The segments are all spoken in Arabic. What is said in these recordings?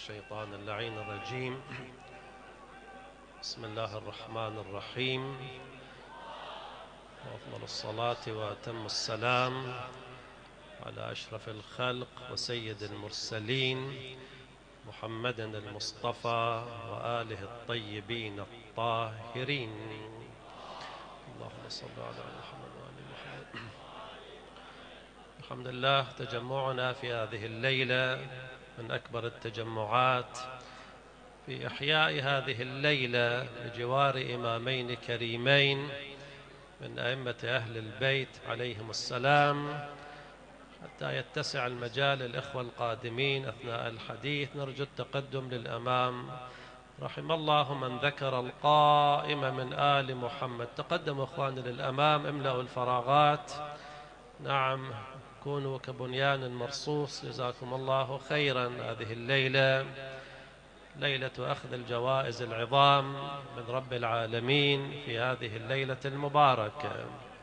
الشيطان اللعين الرجيم. بسم الله الرحمن الرحيم، وأفضل الصلاة وأتم السلام على أشرف الخلق وسيد المرسلين محمد المصطفى وآله الطيبين الطاهرين. اللهم صل على محمد وآل محمد. الحمد لله، تجمعنا في هذه الليلة من أكبر التجمعات في إحياء هذه الليلة بجوار إمامين كريمين من أئمة أهل البيت عليهم السلام، حتى يتسع المجال للإخوة القادمين أثناء الحديث. نرجو التقدم للأمام. رحم الله من ذكر القائم من آل محمد. تقدموا إخواني للأمام، املأوا الفراغات. نعم، كونوا كبنيان مرصوص. جزاكم الله خيرا. هذه الليلة ليلة أخذ الجوائز العظام من رب العالمين في هذه الليلة المباركة.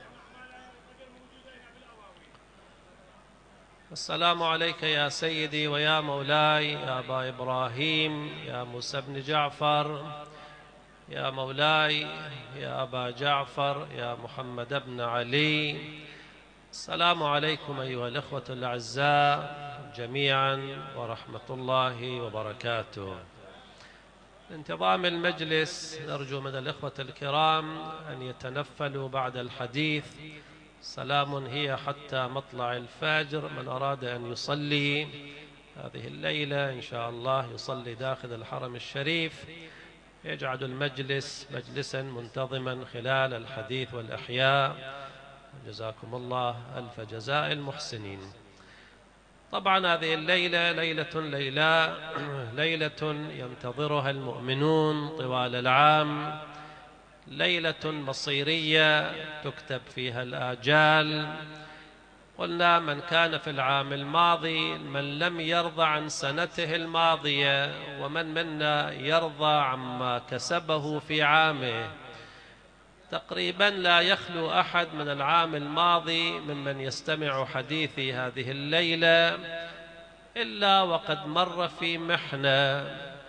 السلام عليك يا سيدي ويا مولاي، يا أبا إبراهيم، يا موسى بن جعفر، يا مولاي يا أبا جعفر، يا محمد بن علي. السلام عليكم أيها الإخوة الأعزاء جميعا ورحمة الله وبركاته. انتظام المجلس نرجو من الإخوة الكرام أن يتنفلوا بعد الحديث. سلام هي حتى مطلع الفجر. من أراد أن يصلي هذه الليلة إن شاء الله يصلي داخل الحرم الشريف، يجعل المجلس مجلسا منتظما خلال الحديث والإحياء. جزاكم الله ألف جزاء المحسنين. طبعا هذه الليلة ليلة ينتظرها المؤمنون طوال العام، ليلة مصيرية تكتب فيها الآجال. قلنا من كان في العام الماضي، من لم يرضى عن سنته الماضية، ومن منا يرضى عما كسبه في عامه. تقريبا لا يخلو أحد من العام الماضي ممن يستمع حديثي هذه الليلة إلا وقد مر في محنة،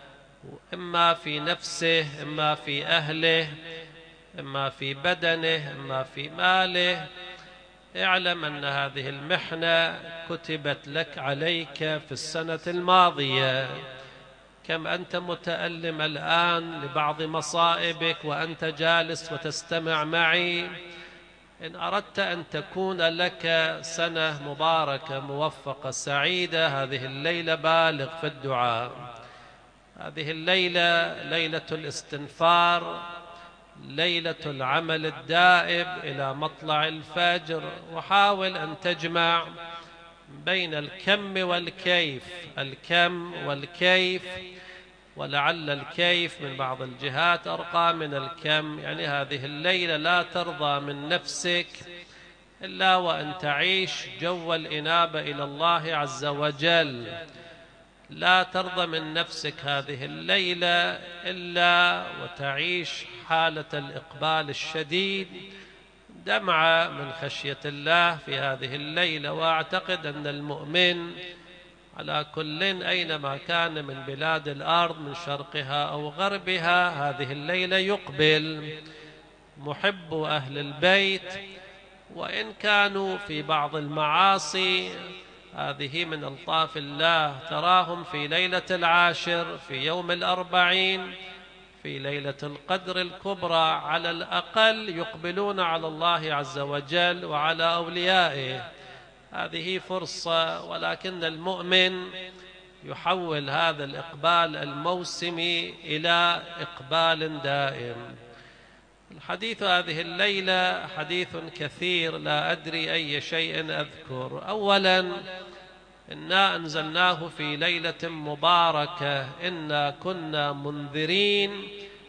إما في نفسه، إما في أهله، إما في بدنه، إما في ماله. اعلم أن هذه المحنة كتبت لك عليك في السنة الماضية. كم أنت متألم الآن لبعض مصائبك وأنت جالس وتستمع معي. إن أردت أن تكون لك سنة مباركة موفقة سعيدة، هذه الليلة بالغ في الدعاء. هذه الليلة ليلة الاستنفار، ليلة العمل الدائب إلى مطلع الفجر. وحاول أن تجمع بين الكم والكيف، الكم والكيف، ولعل الكيف من بعض الجهات أرقى من الكم. يعني هذه الليلة لا ترضى من نفسك إلا وأن تعيش جو الإنابة إلى الله عز وجل. لا ترضى من نفسك هذه الليلة إلا وتعيش حالة الإقبال الشديد، دمعة من خشية الله في هذه الليلة. وأعتقد أن المؤمن على كل أينما كان من بلاد الأرض، من شرقها أو غربها، هذه الليلة يقبل محب أهل البيت، وإن كانوا في بعض المعاصي. هذه من ألطاف الله. تراهم في ليلة العاشر، في يوم الأربعين، في ليلة القدر الكبرى، على الأقل يقبلون على الله عز وجل وعلى أوليائه. هذه فرصة، ولكن المؤمن يحول هذا الإقبال الموسمي إلى إقبال دائم. الحديث هذه الليلة حديث كثير، لا أدري أي شيء أذكر. أولا، إنا أنزلناه في ليلة مباركة، إنا كنا منذرين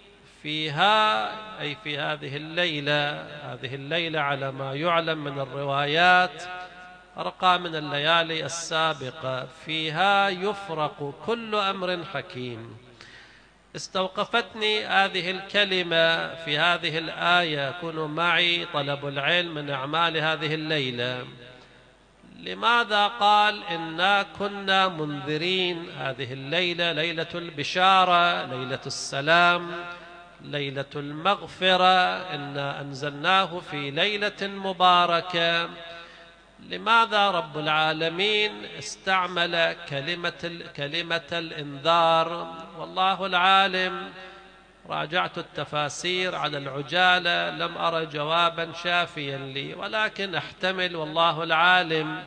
فيها، أي في هذه الليلة. هذه الليلة على ما يعلم من الروايات أرقى من الليالي السابقة. فيها يفرق كل أمر حكيم. استوقفتني هذه الكلمة في هذه الآية: كونوا معي، طلب العلم من أعمال هذه الليلة. لماذا قال إنا كنا منذرين؟ هذه الليلة ليلة البشارة، ليلة السلام، ليلة المغفرة، إنا أنزلناه في ليلة مباركة. لماذا رب العالمين استعمل كلمة الإنذار؟ والله العالم. راجعت التفاسير على العجالة لم أرى جوابا شافيا لي، ولكن أحتمل والله العالم.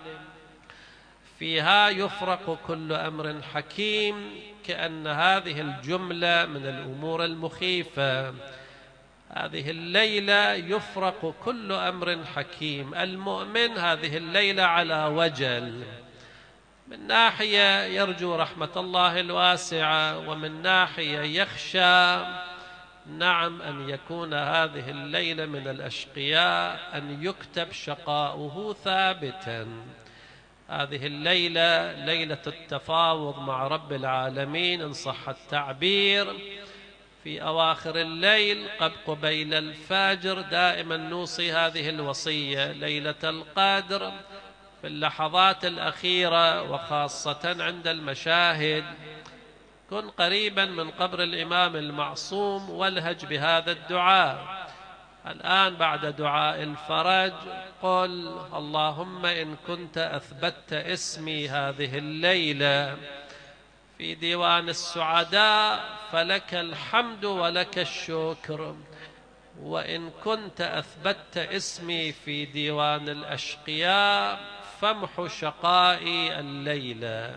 فيها يفرق كل أمر حكيم، كأن هذه الجملة من الأمور المخيفة. هذه الليلة يفرق كل أمر حكيم. المؤمن هذه الليلة على وجل، من ناحية يرجو رحمة الله الواسعة، ومن ناحية يخشى نعم أن يكون هذه الليلة من الأشقياء، أن يكتب شقاؤه ثابتا. هذه الليلة ليلة التفاوض مع رب العالمين إن صح التعبير. في أواخر الليل قبيل الفجر دائما نوصي هذه الوصية: ليلة القدر في اللحظات الأخيرة، وخاصة عند المشاهد، كن قريبا من قبر الإمام المعصوم والهج بهذا الدعاء. الآن بعد دعاء الفرج قل: اللهم إن كنت أثبتت اسمي هذه الليلة في ديوان السعداء فلك الحمد ولك الشكر، وإن كنت أثبتت اسمي في ديوان الأشقياء فامح شقائي الليلة،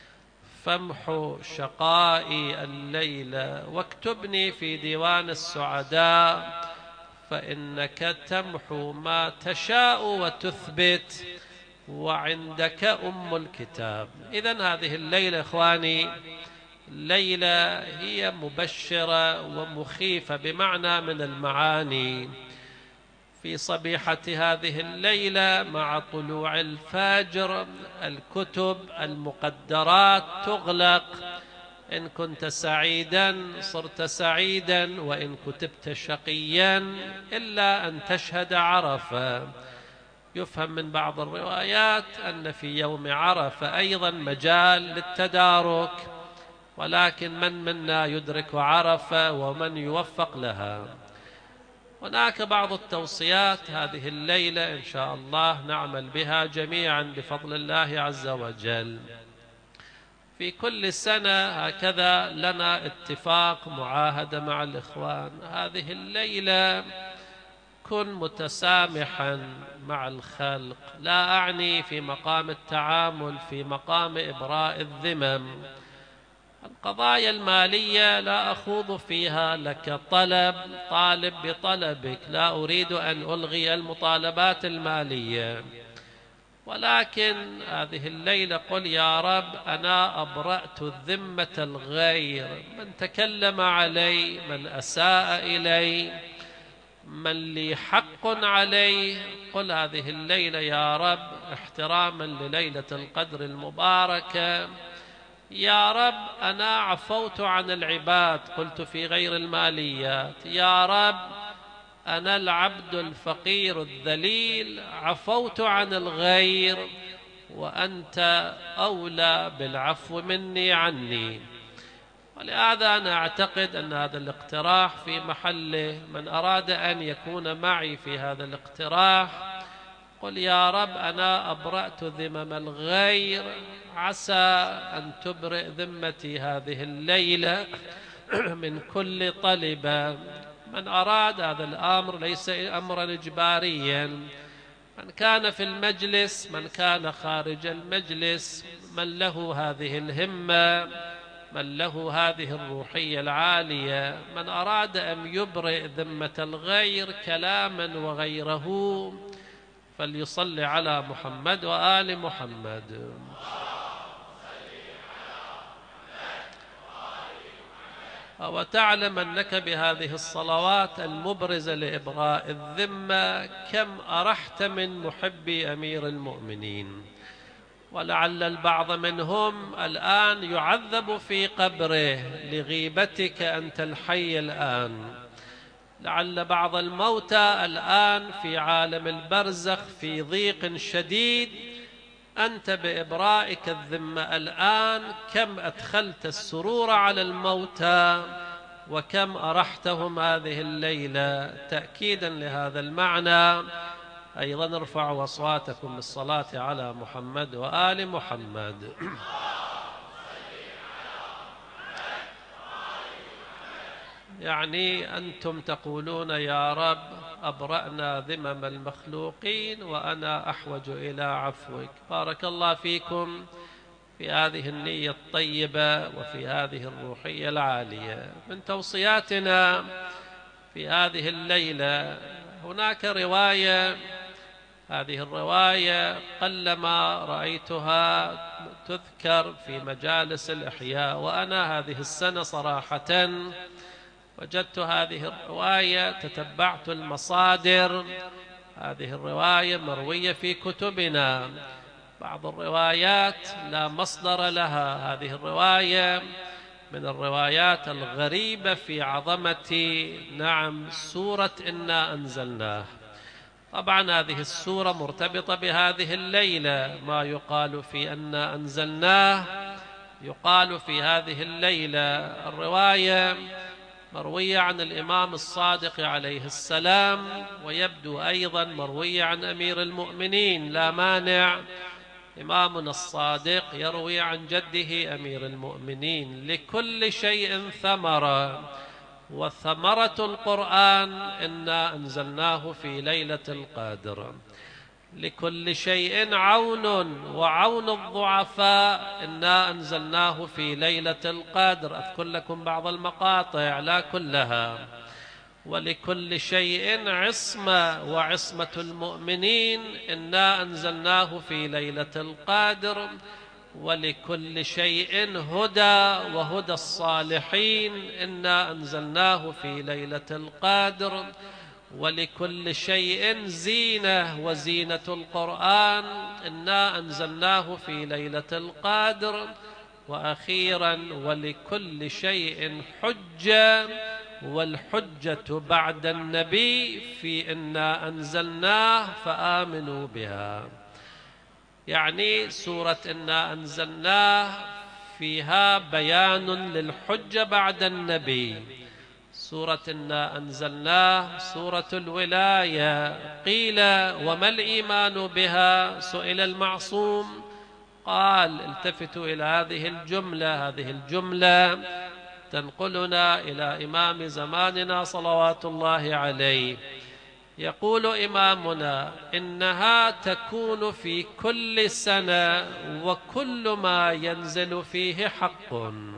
فامح شقائي الليلة، واكتبني في ديوان السعداء، فإنك تمحو ما تشاء وتثبت، وعندك أم الكتاب. إذن هذه الليلة إخواني ليلة هي مبشرة ومخيفة بمعنى من المعاني. في صبيحة هذه الليلة مع طلوع الفجر الكتب المقدرات تغلق. إن كنت سعيدا صرت سعيدا، وإن كتبت شقيا إلا أن تشهد عرفة. يفهم من بعض الروايات أن في يوم عرفة أيضا مجال للتدارك، ولكن من منا يدرك عرفة ومن يوفق لها؟ هناك بعض التوصيات هذه الليلة إن شاء الله نعمل بها جميعا بفضل الله عز وجل. في كل سنة هكذا لنا اتفاق معاهدة مع الإخوان: هذه الليلة كن متسامحا مع الخلق، لا أعني في مقام التعامل، في مقام إبراء الذمم. القضايا المالية لا أخوض فيها، لك طالب بطلبك، لا أريد أن ألغي المطالبات المالية، ولكن هذه الليلة قل: يا رب أنا أبرأت ذمة الغير، من تكلم علي، من أساء إلي، من لي حق عليه. قل هذه الليلة يا رب احتراما لليلة القدر المباركة: يا رب أنا عفوت عن العباد، قلت في غير الماليات: يا رب أنا العبد الفقير الذليل عفوت عن الغير، وأنت أولى بالعفو مني عني. ولهذا أنا أعتقد أن هذا الاقتراح في محله. من أراد أن يكون معي في هذا الاقتراح قل: يا رب أنا أبرأت ذمم الغير، عسى أن تبرئ ذمتي هذه الليلة من كل طلبة. من أراد هذا الأمر ليس أمرا إجباريا، من كان في المجلس، من كان خارج المجلس، من له هذه الهمة، من له هذه الروحية العالية، من أراد أن يبرئ ذمة الغير كلاما وغيره فليصلي على محمد وآل محمد. وتعلم أنك بهذه الصلوات المبرزة لإبراء الذمة كم أرحت من محبي أمير المؤمنين. ولعل البعض منهم الآن يعذب في قبره لغيبتك أنت الحي الآن. لعل بعض الموتى الآن في عالم البرزخ في ضيق شديد أنت بإبرائك الذمة الآن كم أدخلت السرور على الموتى وكم أرحتهم هذه الليلة. تأكيدا لهذا المعنى أيضا ارفعوا أصواتكم بالصلاة على محمد وآل محمد. يعني أنتم تقولون يا رب أبرأنا ذمم المخلوقين وأنا أحوج إلى عفوك. بارك الله فيكم في هذه النية الطيبة وفي هذه الروحية العالية. من توصياتنا في هذه الليلة هناك رواية، هذه الرواية قلما رأيتها تذكر في مجالس الإحياء، وأنا هذه السنة صراحة وجدت هذه الرواية، تتبعت المصادر. هذه الرواية مروية في كتبنا، بعض الروايات لا مصدر لها. هذه الرواية من الروايات الغريبة في عظمة سورة إنا أنزلناه. طبعا هذه السورة مرتبطة بهذه الليلة، ما يقال في إنا أنزلناه يقال في هذه الليلة. الرواية مروية عن الإمام الصادق عليه السلام، ويبدو أيضا مروية عن أمير المؤمنين، لا مانع. إمامنا الصادق يروي عن جده أمير المؤمنين: لكل شيء ثمرة، وثمرة القرآن إنا أنزلناه في ليلة القدر. لكل شيء عون، وعون الضعفاء إنا أنزلناه في ليلة القدر. أذكر لكم بعض المقاطع لا كلها. ولكل شيء عصمة، وعصمة المؤمنين إنا أنزلناه في ليلة القدر. ولكل شيء هدى، وهدى الصالحين إنا أنزلناه في ليلة القدر. ولكل شيء زينة، وزينة القرآن إنا أنزلناه في ليلة القدر. وأخيرا ولكل شيء حجة، والحجة بعد النبي في إنا أنزلناه فآمنوا بها. يعني سورة إنا أنزلناه فيها بيان للحجة بعد النبي. سورة إنا أنزلناه سورة الولاية. قيل وما الإيمان بها؟ سئل المعصوم قال: التفتوا إلى هذه الجملة. هذه الجملة تنقلنا إلى إمام زماننا صلوات الله عليه. يقول إمامنا: إنها تكون في كل سنة، وكل ما ينزل فيه حق.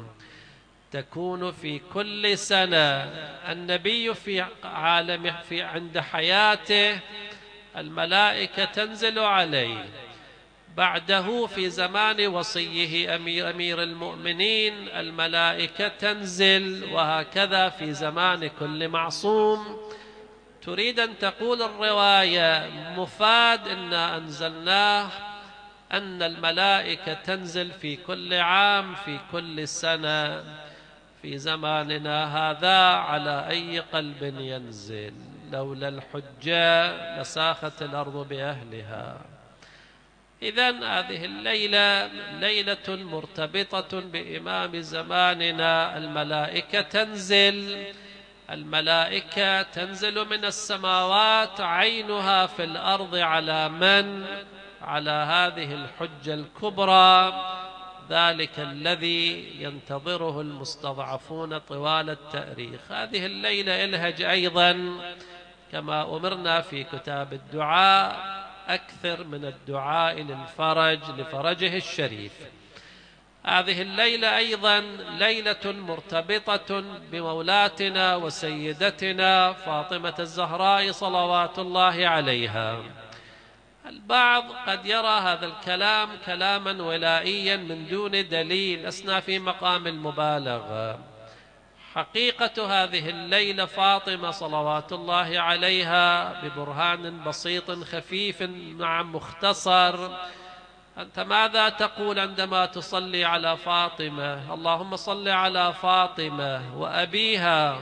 تكون في كل سنة. النبي في عند حياته الملائكة تنزل عليه، بعده في زمان وصيه أمير المؤمنين الملائكة تنزل، وهكذا في زمان كل معصوم. تريد أن تقول الرواية مفاد إنا أنزلناه أن الملائكة تنزل في كل عام في كل سنة. في زماننا هذا على أي قلب ينزل؟ لولا الحجة لساخت الأرض بأهلها. إذن هذه الليلة ليلة مرتبطة بإمام زماننا. الملائكة تنزل، الملائكة تنزل من السماوات، عينها في الأرض على من؟ على هذه الحجة الكبرى، ذلك الذي ينتظره المستضعفون طوال التاريخ. هذه الليلة الهج أيضا كما أمرنا في كتاب الدعاء: أكثر من الدعاء للفرج، لفرجه الشريف. هذه الليلة أيضا ليلة مرتبطة بمولاتنا وسيدتنا فاطمة الزهراء صلوات الله عليها. البعض قد يرى هذا الكلام كلاما ولائيا من دون دليل، لسنا في مقام المبالغة. حقيقة هذه الليلة فاطمة صلوات الله عليها ببرهان بسيط خفيف مختصر. أنت ماذا تقول عندما تصلي على فاطمة؟ اللهم صل على فاطمة وأبيها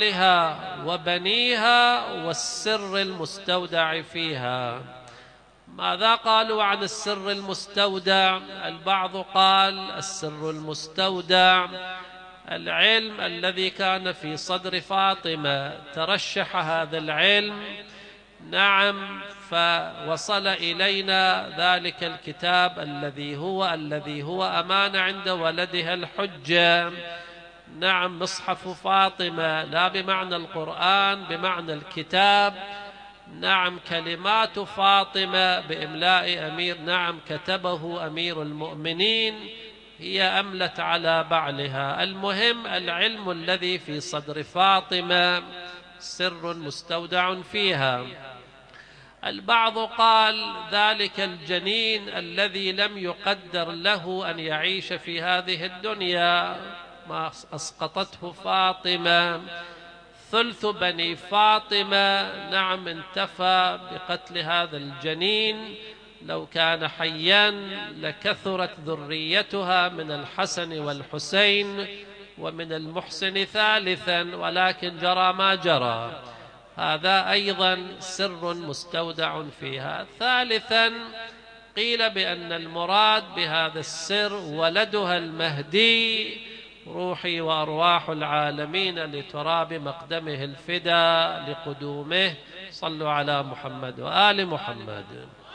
وبعلها وبنيها والسر المستودع فيها. ماذا قالوا عن السر المستودع؟ البعض قال السر المستودع العلم الذي كان في صدر فاطمة، ترشح هذا العلم، نعم، فوصل إلينا ذلك الكتاب الذي هو أمانة عند ولدها الحجة، نعم، مصحف فاطمة، لا بمعنى القرآن، بمعنى الكتاب، نعم، كلمات فاطمة بإملاء أمير، نعم، كتبه أمير المؤمنين، هي أملت على بعلها. المهم العلم الذي في صدر فاطمة سر مستودع فيها. البعض قال ذلك الجنين الذي لم يقدر له أن يعيش في هذه الدنيا، ما أسقطته فاطمة، ثلث بني فاطمة، نعم، انتفى بقتل هذا الجنين، لو كان حيا لكثرت ذريتها من الحسن والحسين ومن المحسن ثالثا، ولكن جرى ما جرى. هذا أيضا سر مستودع فيها. ثالثا قيل بأن المراد بهذا السر ولدها المهدي، روحي وأرواح العالمين لتراب مقدمه الفدا لقدومه. صلوا على محمد وآل محمد.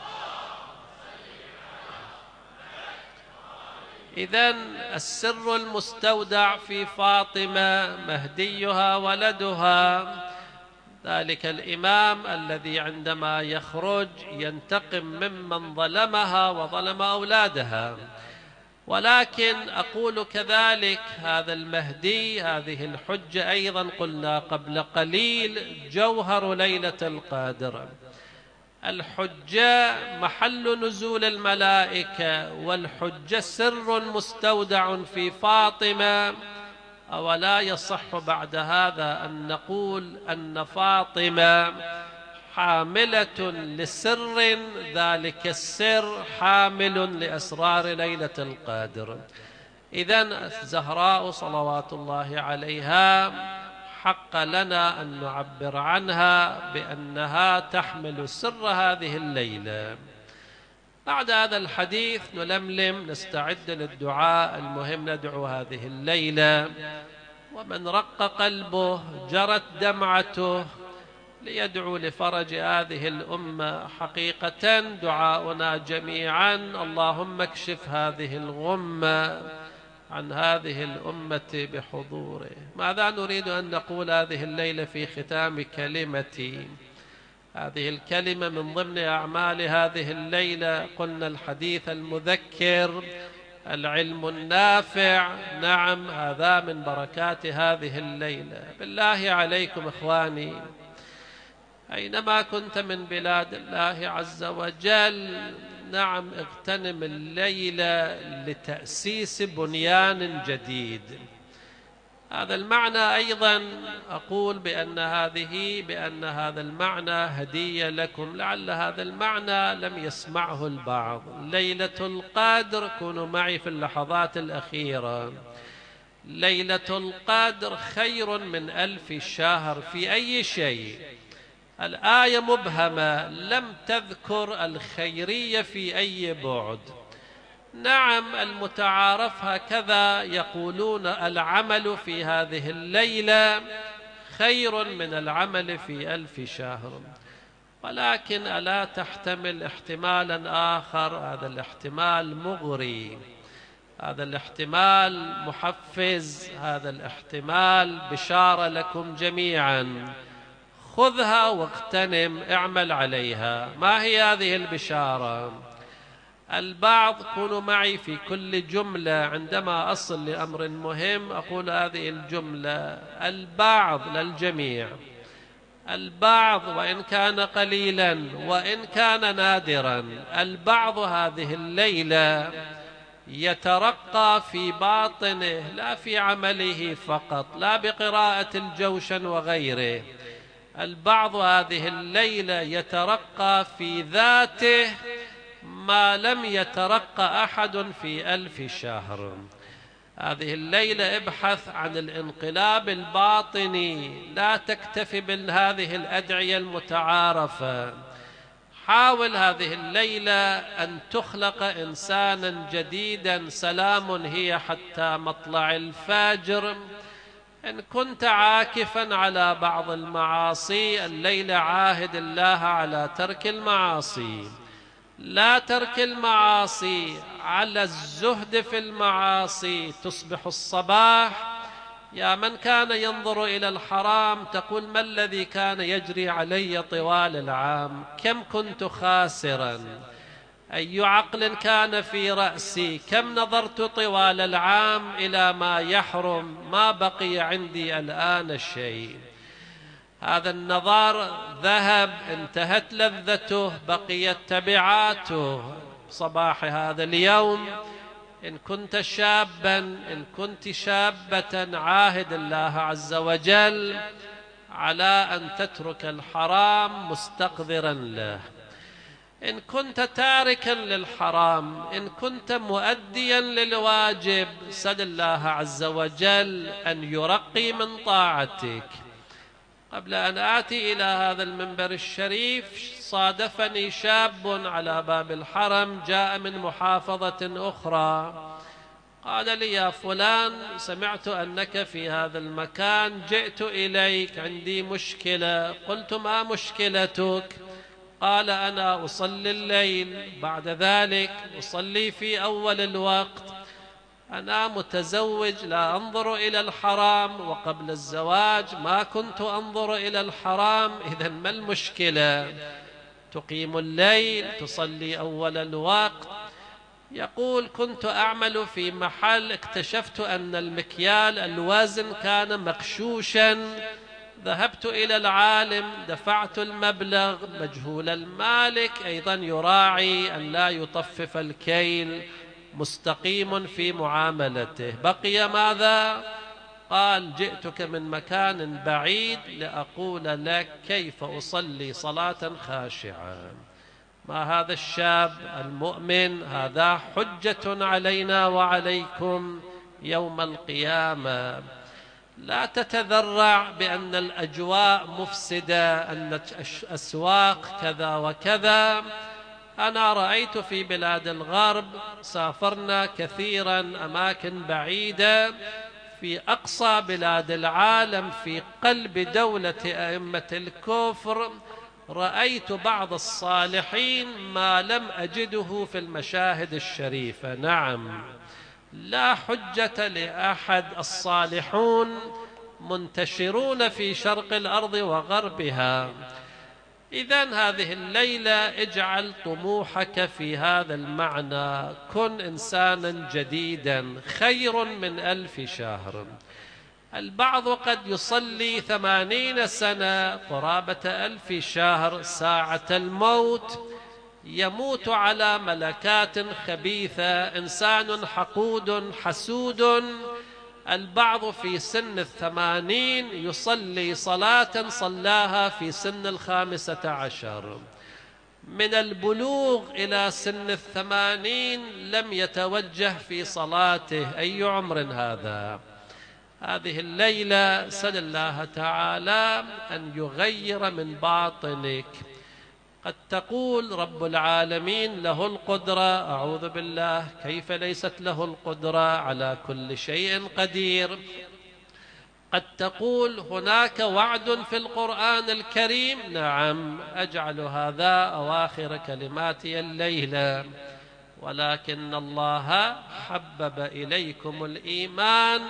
إذن السر المستودع في فاطمة مهديها ولدها، ذلك الإمام الذي عندما يخرج ينتقم ممن ظلمها وظلم أولادها. ولكن أقول كذلك هذا المهدي، هذه الحجة أيضا قلنا قبل قليل جوهر ليلة القدر. الحجة محل نزول الملائكة، والحجة سر مستودع في فاطمة. أولا يصح بعد هذا أن نقول أن فاطمة حاملة لسر، ذلك السر حامل لأسرار ليلة القدر. إذن الزهراء صلوات الله عليها حق لنا أن نعبر عنها بأنها تحمل سر هذه الليلة. بعد هذا الحديث نلملم، نستعد للدعاء المهم، ندعو هذه الليلة، ومن رق قلبه جرت دمعته ليدعو لفرج هذه الأمة. حقيقة دعاؤنا جميعا اللهم اكشف هذه الغمة عن هذه الأمة بحضوره. ماذا نريد أن نقول هذه الليلة في ختام كلمتي؟ هذه الكلمة من ضمن أعمال هذه الليلة قلنا الحديث المذكر، العلم النافع، نعم، هذا من بركات هذه الليلة. بالله عليكم إخواني، أينما كنت من بلاد الله عز وجل، نعم، اغتنم الليلة لتأسيس بنيان جديد. هذا المعنى أيضا أقول بأن هذا المعنى هدية لكم، لعل هذا المعنى لم يسمعه البعض. ليلة القدر، كونوا معي في اللحظات الأخيرة، ليلة القدر خير من 1000 شهر في أي شيء. الآية مبهمة، لم تذكر الخيرية في أي بعد. نعم، المتعارف هكذا يقولون العمل في هذه الليلة خير من العمل في 1000 شهر، ولكن ألا تحتمل احتمالا آخر؟ هذا الاحتمال مغري، هذا الاحتمال محفز، هذا الاحتمال بشارة لكم جميعا. خذها واغتنم، اعمل عليها. ما هي هذه البشارة؟ البعض، كونوا معي في كل جملة، عندما أصل لأمر مهم أقول هذه الجملة. البعض، للجميع، البعض وإن كان قليلا وإن كان نادرا، البعض هذه الليلة يترقى في باطنه، لا في عمله فقط، لا بقراءة الجوشن وغيره. البعض هذه الليلة يترقى في ذاته ما لم يترقى أحد في 1000 شهر. هذه الليلة ابحث عن الانقلاب الباطني، لا تكتفي بهذه الأدعية المتعارفة. حاول هذه الليلة أن تخلق إنسانا جديدا، سلام هي حتى مطلع الفجر. إن كنت عاكفا على بعض المعاصي الليلة عاهد الله على ترك المعاصي، لا ترك المعاصي، على الزهد في المعاصي. تصبح الصباح يا من كان ينظر إلى الحرام تقول ما الذي كان يجري علي طوال العام؟ كم كنت خاسرا، أي عقل كان في رأسي، كم نظرت طوال العام إلى ما يحرم، ما بقي عندي الآن الشيء. هذا النظر ذهب، انتهت لذته، بقيت تبعاته. صباح هذا اليوم إن كنت شابا، إن كنت شابة، عاهد الله عز وجل على أن تترك الحرام مستقذرا له. إن كنت تاركا للحرام، إن كنت مؤديا للواجب، سل الله عز وجل أن يرقي من طاعتك. قبل أن آتي إلى هذا المنبر الشريف صادفني شاب على باب الحرم، جاء من محافظة أخرى، قال لي يا فلان سمعت أنك في هذا المكان، جئت إليك عندي مشكلة. قلت ما مشكلتك؟ قال أنا أصلي الليل، بعد ذلك أصلي في أول الوقت، أنا متزوج لا أنظر إلى الحرام، وقبل الزواج ما كنت أنظر إلى الحرام، إذن ما المشكلة؟ تقيم الليل، تصلي أول الوقت. يقول كنت أعمل في محل، اكتشفت أن المكيال الوزن كان مغشوشا، ذهبت إلى العالم، دفعت المبلغ، مجهول المالك أيضا يراعي أن لا يطفف الكيل، مستقيم في معاملته. بقي ماذا؟ قال جئتك من مكان بعيد لأقول لك كيف أصلي صلاة خاشعة. ما هذا الشاب المؤمن؟ هذا حجة علينا وعليكم يوم القيامة. لا تتذرع بأن الأجواء مفسدة، أن الأسواق كذا وكذا. أنا رأيت في بلاد الغرب، سافرنا كثيرا أماكن بعيدة، في أقصى بلاد العالم، في قلب دولة أئمة الكفر، رأيت بعض الصالحين ما لم أجده في المشاهد الشريفة. نعم، لا حجة لأحد، الصالحون منتشرون في شرق الأرض وغربها. إذن هذه الليلة اجعل طموحك في هذا المعنى، كن إنسانا جديدا، خير من 1000 شهر. البعض قد يصلي 80 سنة، قرابة 1000 شهر، ساعة الموت يموت على ملكات خبيثة، إنسان حقود حسود. البعض في سن 80 يصلي صلاة صلاها في سن 15، من البلوغ إلى سن 80 لم يتوجه في صلاته. أي عمر هذا؟ هذه الليلة سل الله تعالى أن يغير من باطنك. قد تقول رب العالمين له القدرة، أعوذ بالله، كيف ليست له القدرة؟ على كل شيء قدير. قد تقول هناك وعد في القرآن الكريم، نعم، أجعل هذا أواخر كلماتي الليلة، ولكن الله حبب إليكم الإيمان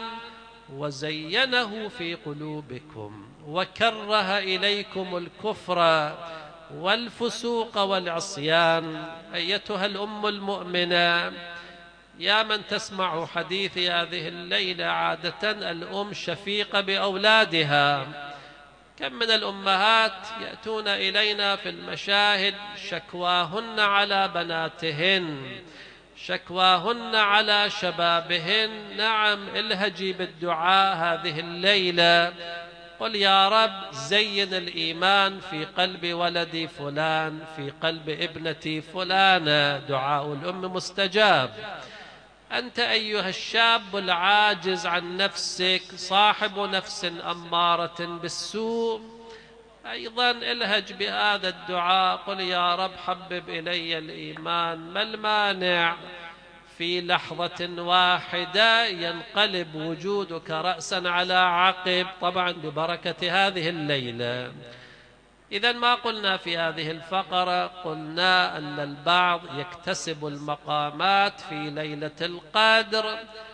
وزينه في قلوبكم وكره إليكم الكفر والفسوق والعصيان. أيتها الأم المؤمنة، يا من تسمع حديثي هذه الليلة، عادة الأم شفيقة بأولادها. كم من الأمهات يأتون إلينا في المشاهد شكواهن على بناتهن، شكواهن على شبابهن. نعم، الهجي بالدعاء هذه الليلة، قل يا رب زين الإيمان في قلب ولدي فلان، في قلب ابنتي فلانة. دعاء الأم مستجاب. أنت أيها الشاب العاجز عن نفسك، صاحب نفس أمارة بالسوء، أيضا الهج بهذا الدعاء، قل يا رب حبب إلي الإيمان. ما المانع في لحظة واحدة ينقلب وجودك رأسا على عقب، طبعا ببركة هذه الليلة. إذن ما قلنا في هذه الفقرة؟ قلنا أن البعض يكتسب المقامات في ليلة القدر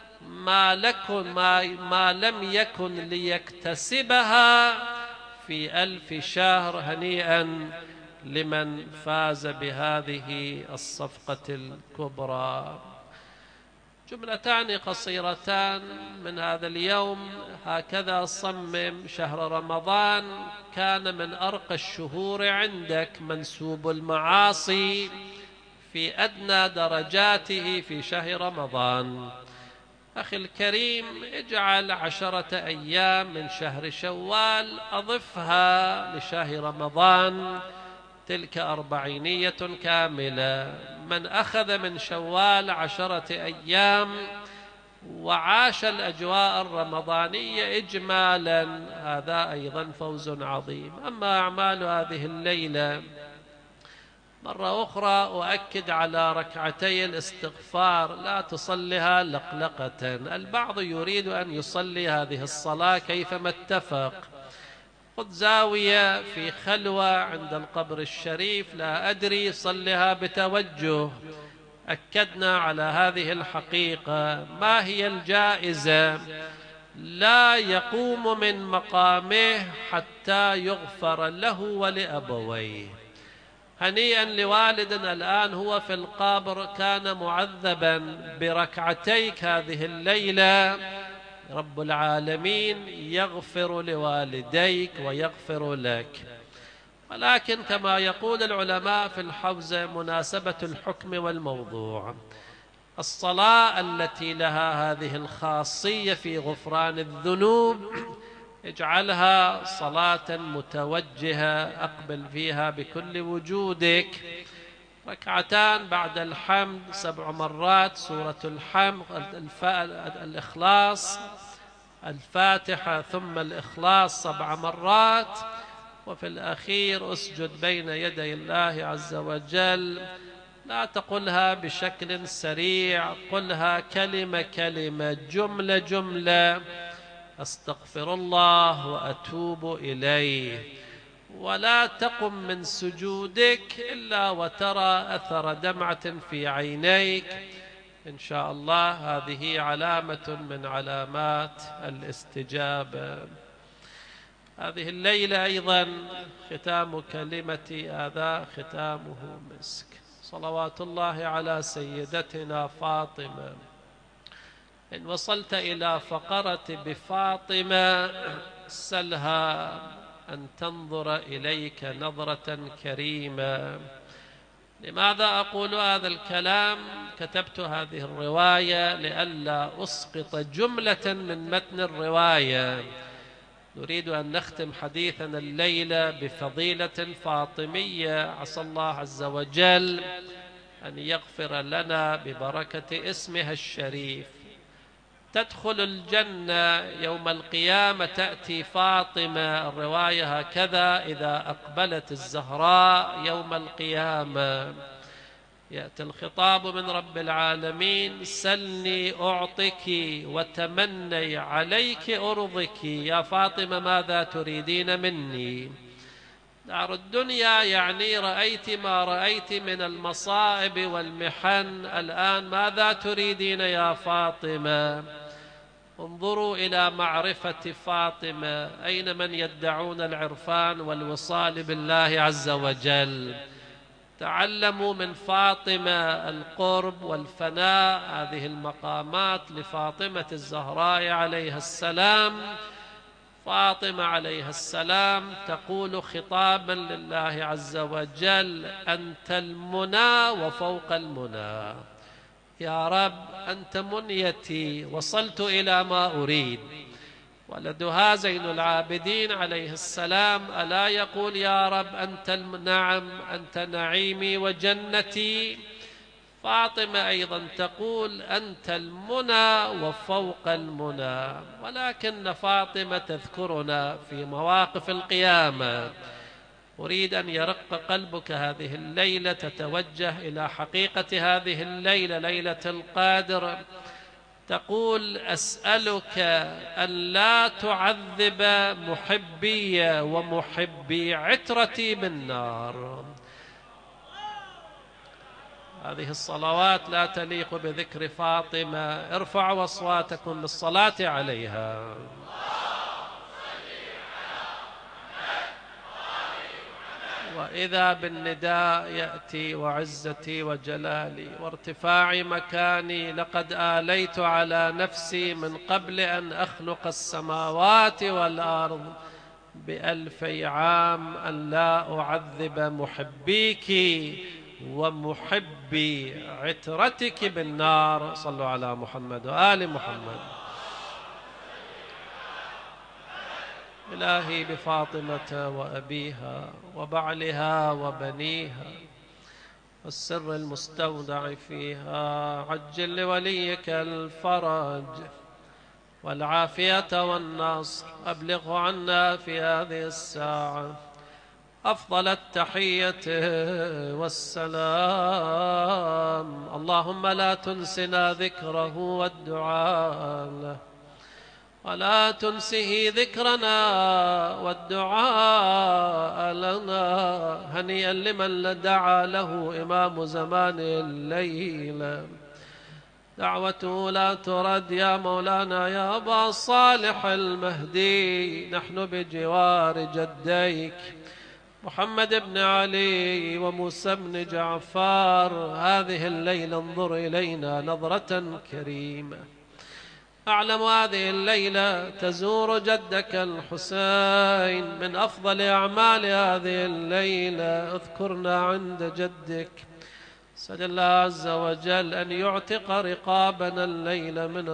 ما لم يكن ليكتسبها في 1000 شهر. هنيئا لمن فاز بهذه الصفقة الكبرى. جملتان قصيرتان من هذا اليوم. هكذا صمم شهر رمضان، كان من أرقى الشهور عندك، منسوب المعاصي في أدنى درجاته في شهر رمضان. أخي الكريم، اجعل 10 أيام من شهر شوال أضفها لشهر رمضان، تلك 40 كاملة. من أخذ من شوال 10 أيام وعاش الأجواء الرمضانية إجمالا، هذا أيضا فوز عظيم. أما أعمال هذه الليلة، مرة أخرى أؤكد على ركعتي الاستغفار، لا تصلها لقلقة. البعض يريد أن يصلي هذه الصلاة كيفما اتفق، خذ زاوية في خلوة عند القبر الشريف، لا أدري، صلها بتوجه. أكدنا على هذه الحقيقة. ما هي الجائزة؟ لا يقوم من مقامه حتى يغفر له ولأبويه. هنيئا لوالدنا الآن هو في القبر، كان معذبا بركعتيك هذه الليلة. رب العالمين يغفر لوالديك ويغفر لك. ولكن كما يقول العلماء في الحوزة، مناسبة الحكم والموضوع، الصلاة التي لها هذه الخاصية في غفران الذنوب اجعلها صلاة متوجهة، أقبل فيها بكل وجودك. ركعتان بعد الحمد 7 مرات، سورة الحمد، الإخلاص، الفاتحة ثم الإخلاص 7 مرات، وفي الأخير أسجد بين يدي الله عز وجل. لا تقلها بشكل سريع، قلها كلمة كلمة، جملة جملة، أستغفر الله وأتوب إليه. ولا تقم من سجودك إلا وترى أثر دمعة في عينيك، إن شاء الله هذه علامة من علامات الاستجابة. هذه الليلة أيضا ختام كلمتي، هذا ختامه مسك. صلوات الله على سيدتنا فاطمة. إن وصلت إلى فقرة بفاطمة، سلها أن تنظر إليك نظرة كريمة. لماذا أقول هذا الكلام؟ كتبت هذه الرواية لئلا أسقط جملة من متن الرواية. نريد أن نختم حديثنا الليلة بفضيلة فاطمية، عسى الله عز وجل أن يغفر لنا ببركة اسمها الشريف. تدخل الجنة يوم القيامة، تأتي فاطمة، الرواية هكذا، إذا أقبلت الزهراء يوم القيامة يأتي الخطاب من رب العالمين: سلني أعطك وتمني عليك أرضك. يا فاطمة ماذا تريدين مني؟ دار الدنيا يعني رأيت ما رأيت من المصائب والمحن، الآن ماذا تريدين يا فاطمة؟ انظروا إلى معرفة فاطمة. أين من يدعون العرفان والوصال بالله عز وجل؟ تعلموا من فاطمة القرب والفناء، هذه المقامات لفاطمة الزهراء عليها السلام. فاطمة عليها السلام تقول خطابا لله عز وجل: أنت المنى وفوق المنى. يا رب أنت منيتي، وصلت إلى ما أريد. ولدها زين العابدين عليه السلام ألا يقول: يا رب أنت نعم، أنت نعيمي وجنتي. فاطمة أيضا تقول أنت المنى وفوق المنى، ولكن فاطمة تذكرنا في مواقف القيامة. أريد أن يرق قلبك هذه الليلة، تتوجه إلى حقيقة هذه الليلة، ليلة القدر. تقول أسألك أن لا تعذب محبي ومحبي عترتي بالنار. هذه الصلوات لا تليق بذكر فاطمة، ارفعوا أصواتكم بالصلاة عليها. وإذا بالنداء يأتي وعزتي وجلالي وارتفاع مكاني، لقد آليت على نفسي من قبل أن أخلق السماوات والأرض ب2000 عام أن لا أعذب محبيك ومحبي عترتك بالنار. صلوا على محمد وآل محمد. إلهي بفاطمة وأبيها وبعلها وبنيها والسر المستودع فيها، عجل لوليك الفرج والعافية والنصر. أبلغ عنا في هذه الساعة أفضل التحية والسلام. اللهم لا تنسنا ذكره والدعاء له، ولا تنسه ذكرنا والدعاء لنا. هنيئا لمن دعا له إمام زمان الليل، دعوته لا ترد يا مولانا يا أبا صالح المهدي. نحن بجوار جديك محمد بن علي وموسى بن جعفر. هذه الليلة انظر إلينا نظرة كريمة. أعلم هذه الليلة تزور جدك الحسين. من أفضل أعمال هذه الليلة اذكرنا عند جدك. سأل الله عز وجل أن يعتق رقابنا الليلة من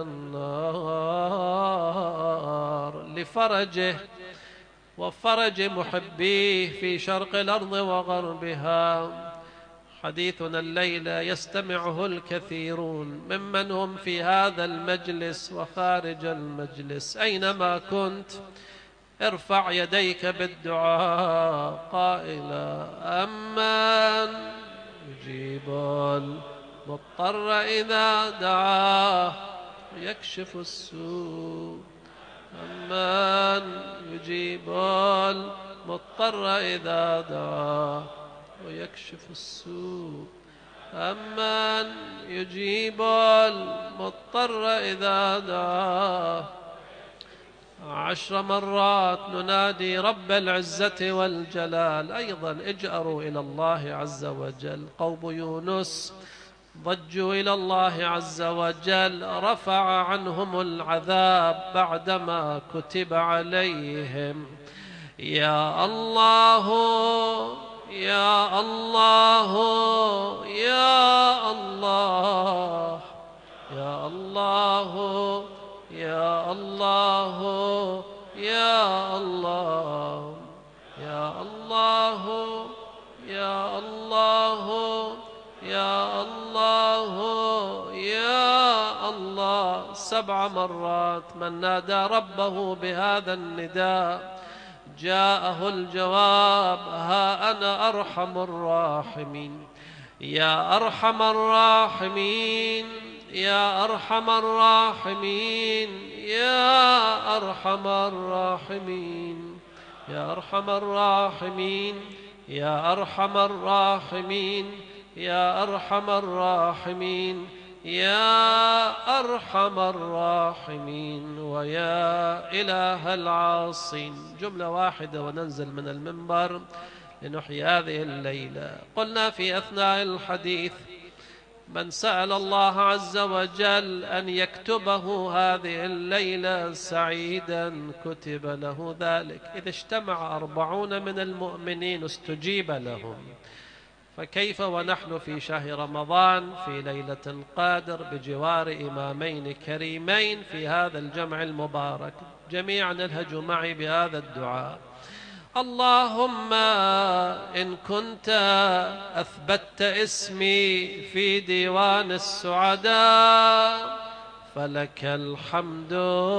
النار لفرجه وفرج محبيه في شرق الأرض وغربها. حديثنا الليلة يستمعه الكثيرون ممن هم في هذا المجلس وخارج المجلس. أينما كنت ارفع يديك بالدعاء قائلا أمن يجيب المضطر إذا دعاه ويكشف السوء. أمن يجيب المضطر إذا دعاه ويكشف السوء. أمن يجيب المضطر إذا دعاه. 10 مرات ننادي رب العزة والجلال. أيضا اجأروا إلى الله عز وجل. قوم يونس ضجوا إلى الله عز وجل، رفع عنهم العذاب بعدما كتب عليهم. يا الله يا الله يا الله يا الله يا الله يا الله يا الله يا الله يا الله يا الله 7 مرات. من نادى ربه بهذا النداء جاءه الجواب. ها أنا أرحم الراحمين. يا أرحم الراحمين يا أرحم الراحمين يا أرحم الراحمين يا أرحم الراحمين يا أرحم الراحمين يا أرحم الراحمين يا أرحم الراحمين ويا إله العاصين. جملة واحدة وننزل من المنبر لنحيي هذه الليلة. قلنا في أثناء الحديث من سأل الله عز وجل أن يكتبه هذه الليلة سعيدا كتب له ذلك. إذا اجتمع 40 من المؤمنين استجيب لهم، فكيف ونحن في شهر رمضان في ليلة القدر بجوار إمامين كريمين في هذا الجمع المبارك. جميعا الهجوا معي بهذا الدعاء. اللهم إن كنت أثبتت اسمي في ديوان السعداء فلك الحمد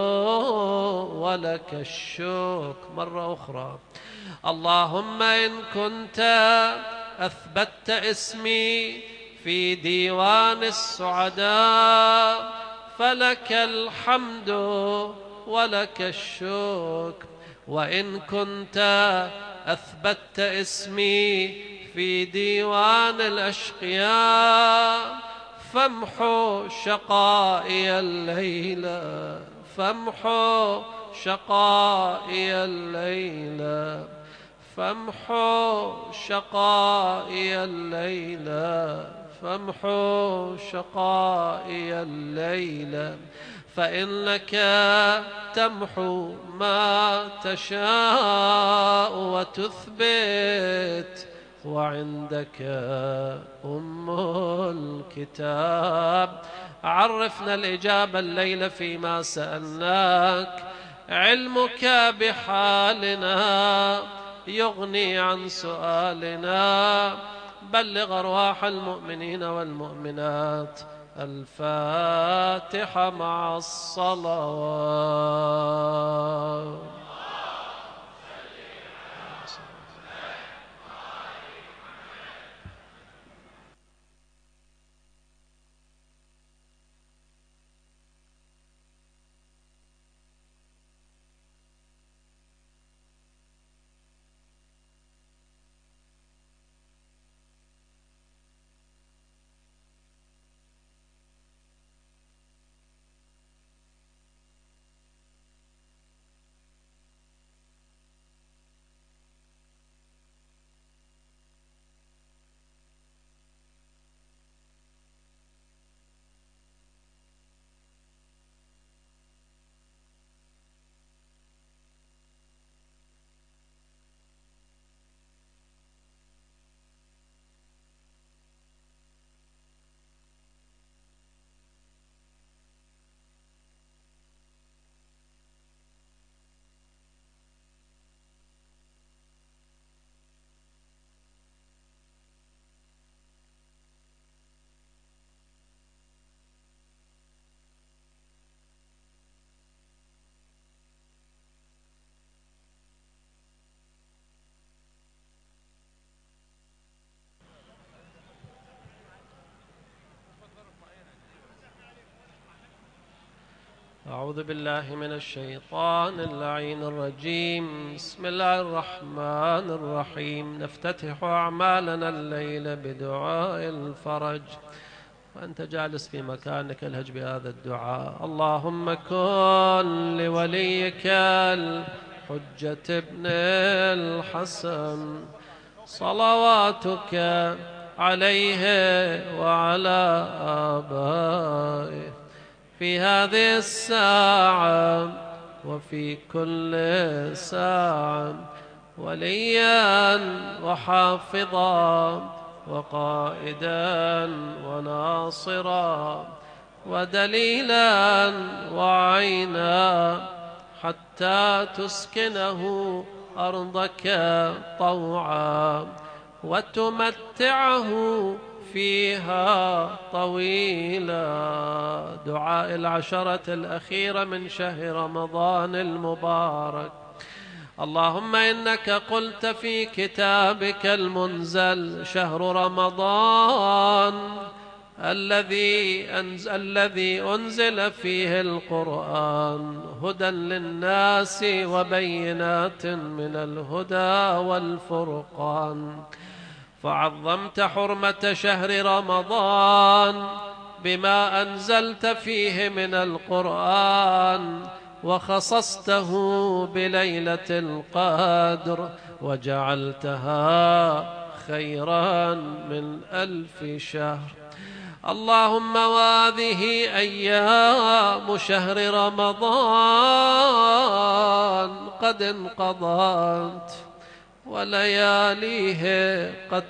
ولك الشكر. مرة أخرى، اللهم إن كنت أثبتت اسمي في ديوان السعداء فلك الحمد ولك الشكر. وإن كنت أثبتت اسمي في ديوان الأشقياء فامحو شقائي الليلة، فامحو شقائي الليلة، فامحو شقائي الليلة، فامحو شقائي الليلة، فإنك تمحو ما تشاء وتثبت، وعندك أم الكتاب. عرفنا الإجابة الليلة فيما سألناك، علمك بحالنا يغني عن سؤالنا. بلغ أرواح المؤمنين والمؤمنات الفاتحة مع الصلوات. أعوذ بالله من الشيطان اللعين الرجيم. بسم الله الرحمن الرحيم. نفتتح أعمالنا الليلة بدعاء الفرج، وأنت جالس في مكانك الهج بهذا الدعاء. اللهم كن لوليك الحجة ابن الحسن صلواتك عليه وعلى آبائه في هذه الساعة وفي كل ساعة وليا وحافظا وقائدا وناصرا ودليلا وعينا حتى تسكنه أرضك طوعا وتمتعه فيها طويلا. دعاء العشرة الأخيرة من شهر رمضان المبارك. اللهم إنك قلت في كتابك المنزل شهر رمضان الذي أنزل فيه القرآن هدى للناس وبينات من الهدى والفرقان، فعظمت حرمة شهر رمضان بما أنزلت فيه من القرآن، وخصصته بليلة القدر وجعلتها خيرا من 1000 شهر. اللهم وهذه أيام شهر رمضان قد انقضت ولياليه قد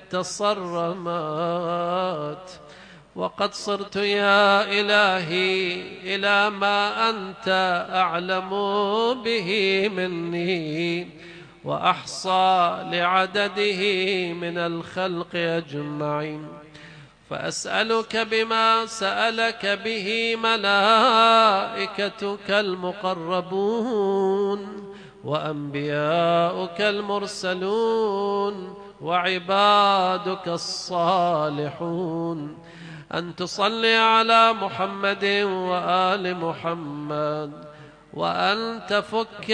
تصرمت، وقد صرت يا إلهي إلى ما أنت أعلم به مني، وأحصى لعدده من الخلق أجمعين. فأسألك بما سألك به ملائكتك المقربون وأنبياؤك المرسلون وعبادك الصالحون، أن تصلي على محمد وآل محمد، وأن تفك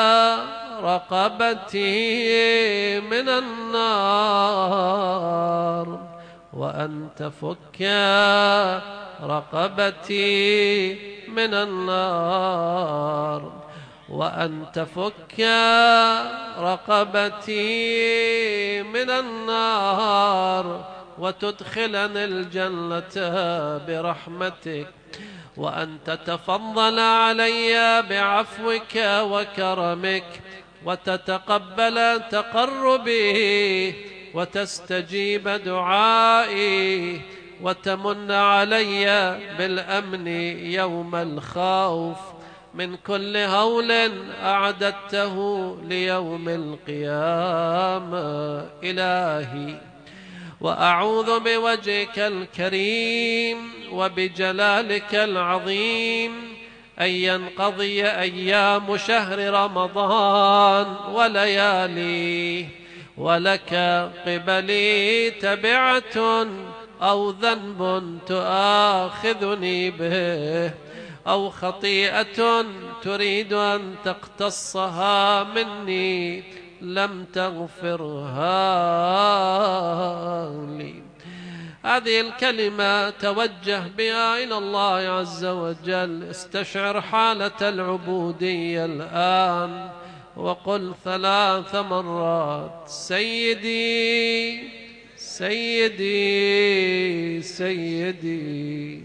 رقبتي من النار، وأن تفك رقبتي من النار، وأن تفك رقبتي من النار، وتدخلني الجنة برحمتك، وأن تتفضل علي بعفوك وكرمك، وتتقبل تقربي، وتستجيب دعائي، وتمن علي بالأمن يوم الخوف من كل هول أعددته ليوم القيامة. إلهي، وأعوذ بوجهك الكريم وبجلالك العظيم أن ينقضي أيام شهر رمضان ولياليه ولك قبلي تبعة أو ذنب تؤاخذني به أو خطيئة تريد أن تقتصها مني لم تغفرها لي. هذه الكلمة توجه بها إلى الله عز وجل. استشعر حالة العبودية الآن، وقل 3 مرات: سيدي سيدي سيدي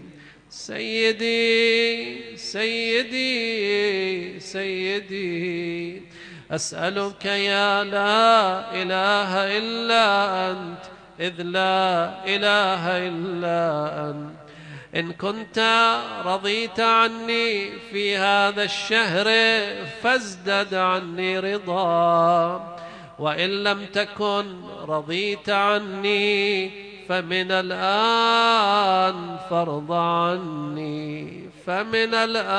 سيدي سيدي سيدي. أسألك يا لا إله إلا أنت، إذ لا إله إلا أنت، إن كنت رضيت عني في هذا الشهر فازدد عني رضا، وإن لم تكن رضيت عني فمن الآن فارض عني، فمن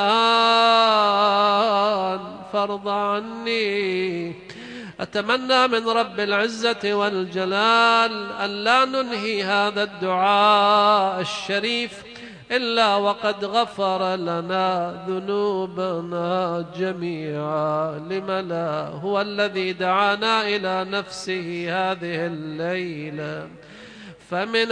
الآن فارض عني. أتمنى من رب العزة والجلال أن لا ننهي هذا الدعاء الشريف إلا وقد غفر لنا ذنوبنا جميعا. لم لا؟ هو الذي دعانا إلى نفسه هذه الليلة. فمن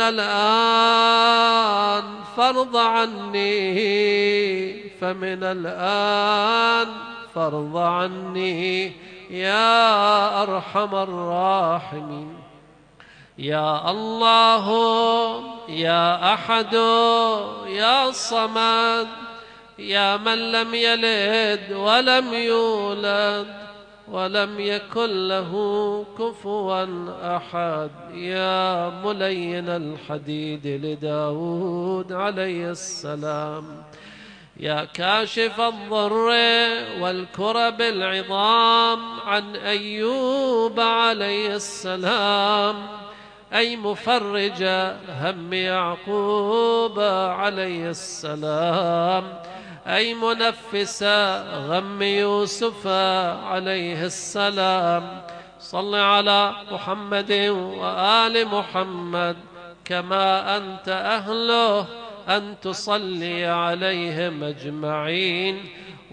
الآن فارض عني، فمن الآن فارض عني يا أرحم الراحمين. يا الله، يا أحد، يا صمد، يا من لم يلد ولم يولد ولم يكن له كفوا أحد، يا ملين الحديد لداود عليه السلام، يا كاشف الضر والكرب العظام عن أيوب عليه السلام، أي مفرج هم يعقوب عليه السلام، أي منفس غم يوسف عليه السلام. صل على محمد وآل محمد كما أنت أهله أن تصلي عليهم أجمعين،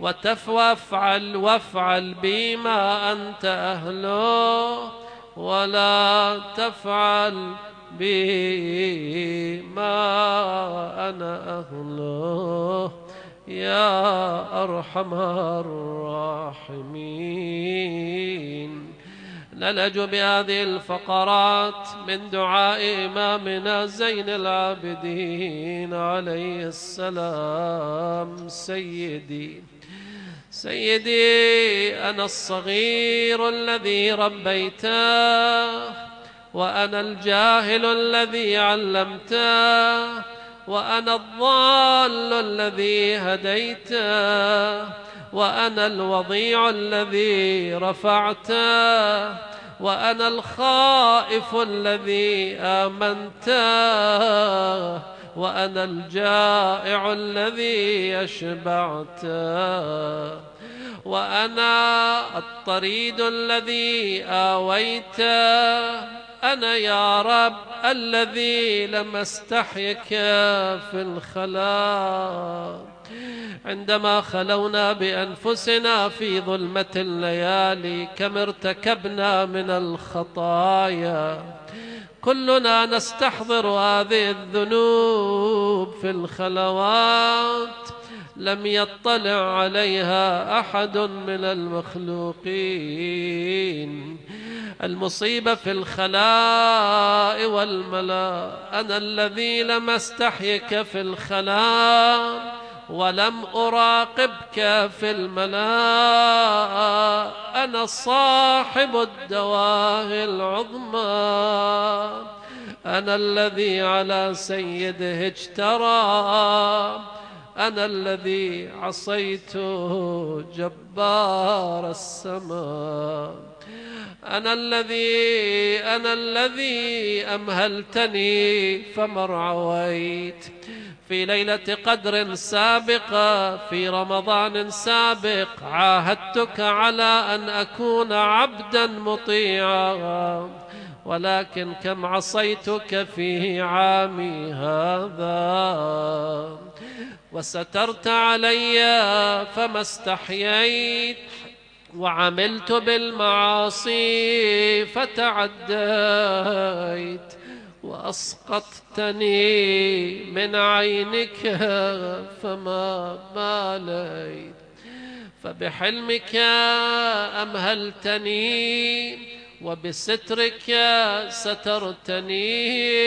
وافعل بما أنت أهله، ولا تفعل بما أنا أهله يا أرحم الراحمين. نلج بهذه الفقرات من دعاء إمامنا زين العابدين عليه السلام: سيدي سيدي، أنا الصغير الذي ربيته، وأنا الجاهل الذي علمته، وأنا الضال الذي هديته، وأنا الوضيع الذي رفعته، وأنا الخائف الذي آمنته، وأنا الجائع الذي أشبعته، وأنا الطريد الذي آويته. أنا يا رب الذي لم أستحيك في الخلاء عندما خلونا بأنفسنا في ظلمة الليالي، كم ارتكبنا من الخطايا. كلنا نستحضر هذه الذنوب في الخلوات، لم يطلع عليها أحد من المخلوقين. المصيبة في الخلاء والملاء. أنا الذي لم أستحيك في الخلاء ولم أراقبك في الملاء. أنا صاحب الدواهي العظمى، أنا الذي على سيده اجترى، أنا الذي عصيت جبار السماء، أنا الذي أمهلتني فما رعويت. في ليلة قدر سابقة في رمضان سابق عاهدتك على أن أكون عبدا مطيعا، ولكن كم عصيتك في عامي هذا، وسترت علي فما استحييت، وعملت بالمعاصي فتعديت، وأسقطتني من عينك فما باليت. فبحلمك أمهلتني، وبسترك سترتني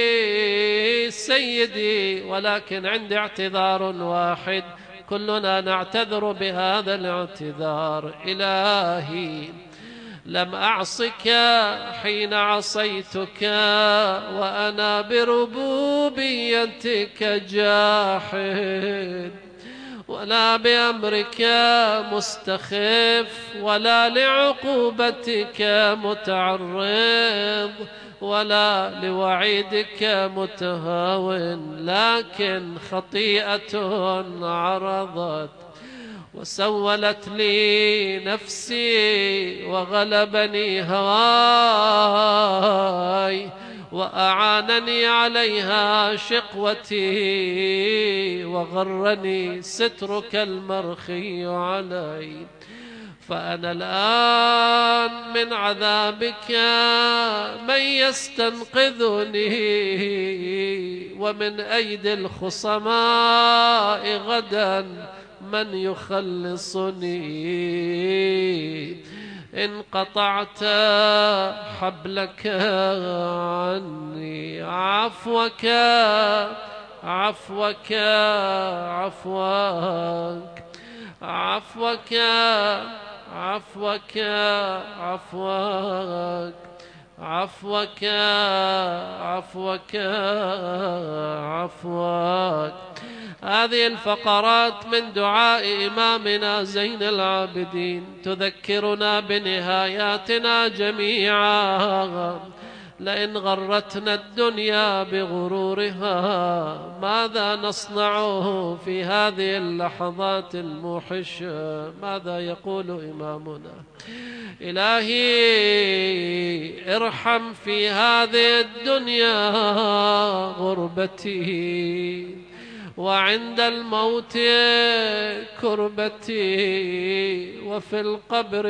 سيدي. ولكن عندي اعتذار واحد، كلنا نعتذر بهذا الاعتذار. إلهي، لم أعصك حين عصيتك وأنا بربوبيتك جاحد، ولا بأمرك مستخف، ولا لعقوبتك متعرض، ولا لوعيدك متهاون، لكن خطيئة عرضت وسولت لي نفسي، وغلبني هواي، وأعانني عليها شقوتي، وغرني سترك المرخي علي. فأنا الآن من عذابك من يستنقذني، ومن أيدي الخصماء غدا من يخلصني. إن قطعت حبلك عني، عفوك عفوك عفوك عفوك عفوك عفوك عفوك عفوك عفوك. هذه الفقرات من دعاء إمامنا زين العابدين تذكرنا بنهاياتنا جميعا. لئن غرتنا الدنيا بغرورها، ماذا نصنع في هذه اللحظات الموحشة؟ ماذا يقول إمامنا؟ إلهي، ارحم في هذه الدنيا غربتي، وعند الموت كربتي، وفي القبر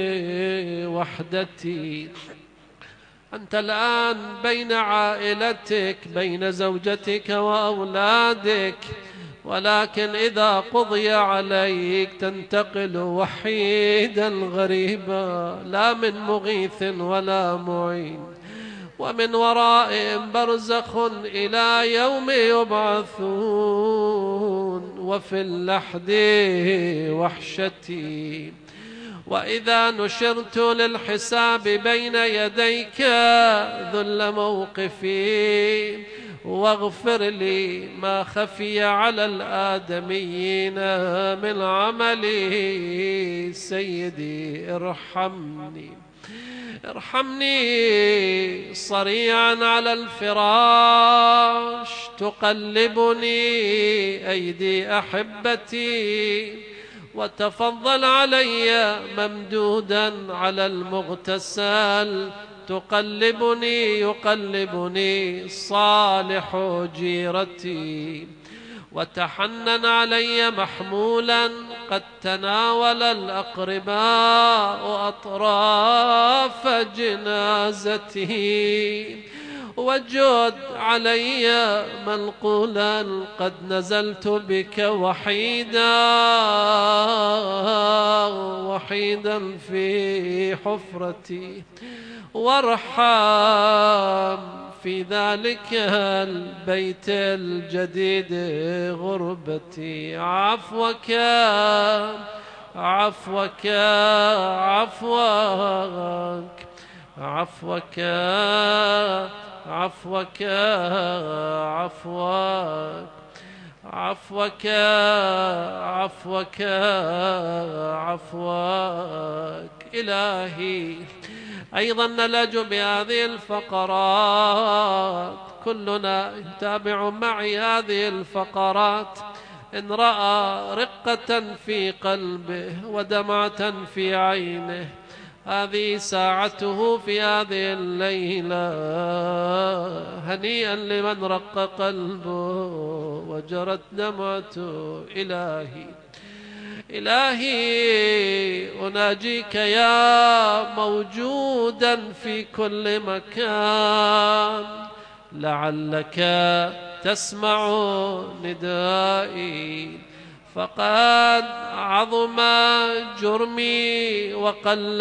وحدتي. أنت الآن بين عائلتك، بين زوجتك وأولادك، ولكن إذا قضي عليك تنتقل وحيدا غريبا، لا من مغيث ولا معين، ومن ورائهم برزخ إلى يوم يبعثون، وفي اللحد وحشتي، وإذا نشرت للحساب بين يديك ذل موقفي، واغفر لي ما خفي على الآدميين من عملي. سيدي ارحمني صريعا على الفراش تقلبني أيدي أحبتي، وتفضل علي ممدودا على المغتسل يقلبني صالح جيرتي، وتحنن علي محمولا قد تناول الأقرباء أطراف جنازته، وجد علي منقولا قد نزلت بك وحيدا في حفرتي، وارحم في ذلك البيت الجديد غربتي. عفوك عفوك عفوك عفوك عفوك عفوك عفوك عفوك عفوك. إلهي أيضا نلج بهذه الفقرات، كلنا يتابع معي هذه الفقرات. إن رأى رقة في قلبه ودمعة في عينه، هذه ساعته في هذه الليلة. هنيئا لمن رق قلبه وجرت دمعته. إلهي أناجيك يا موجودا في كل مكان، لعلك تسمع ندائي، فقد عظم جرمي وقل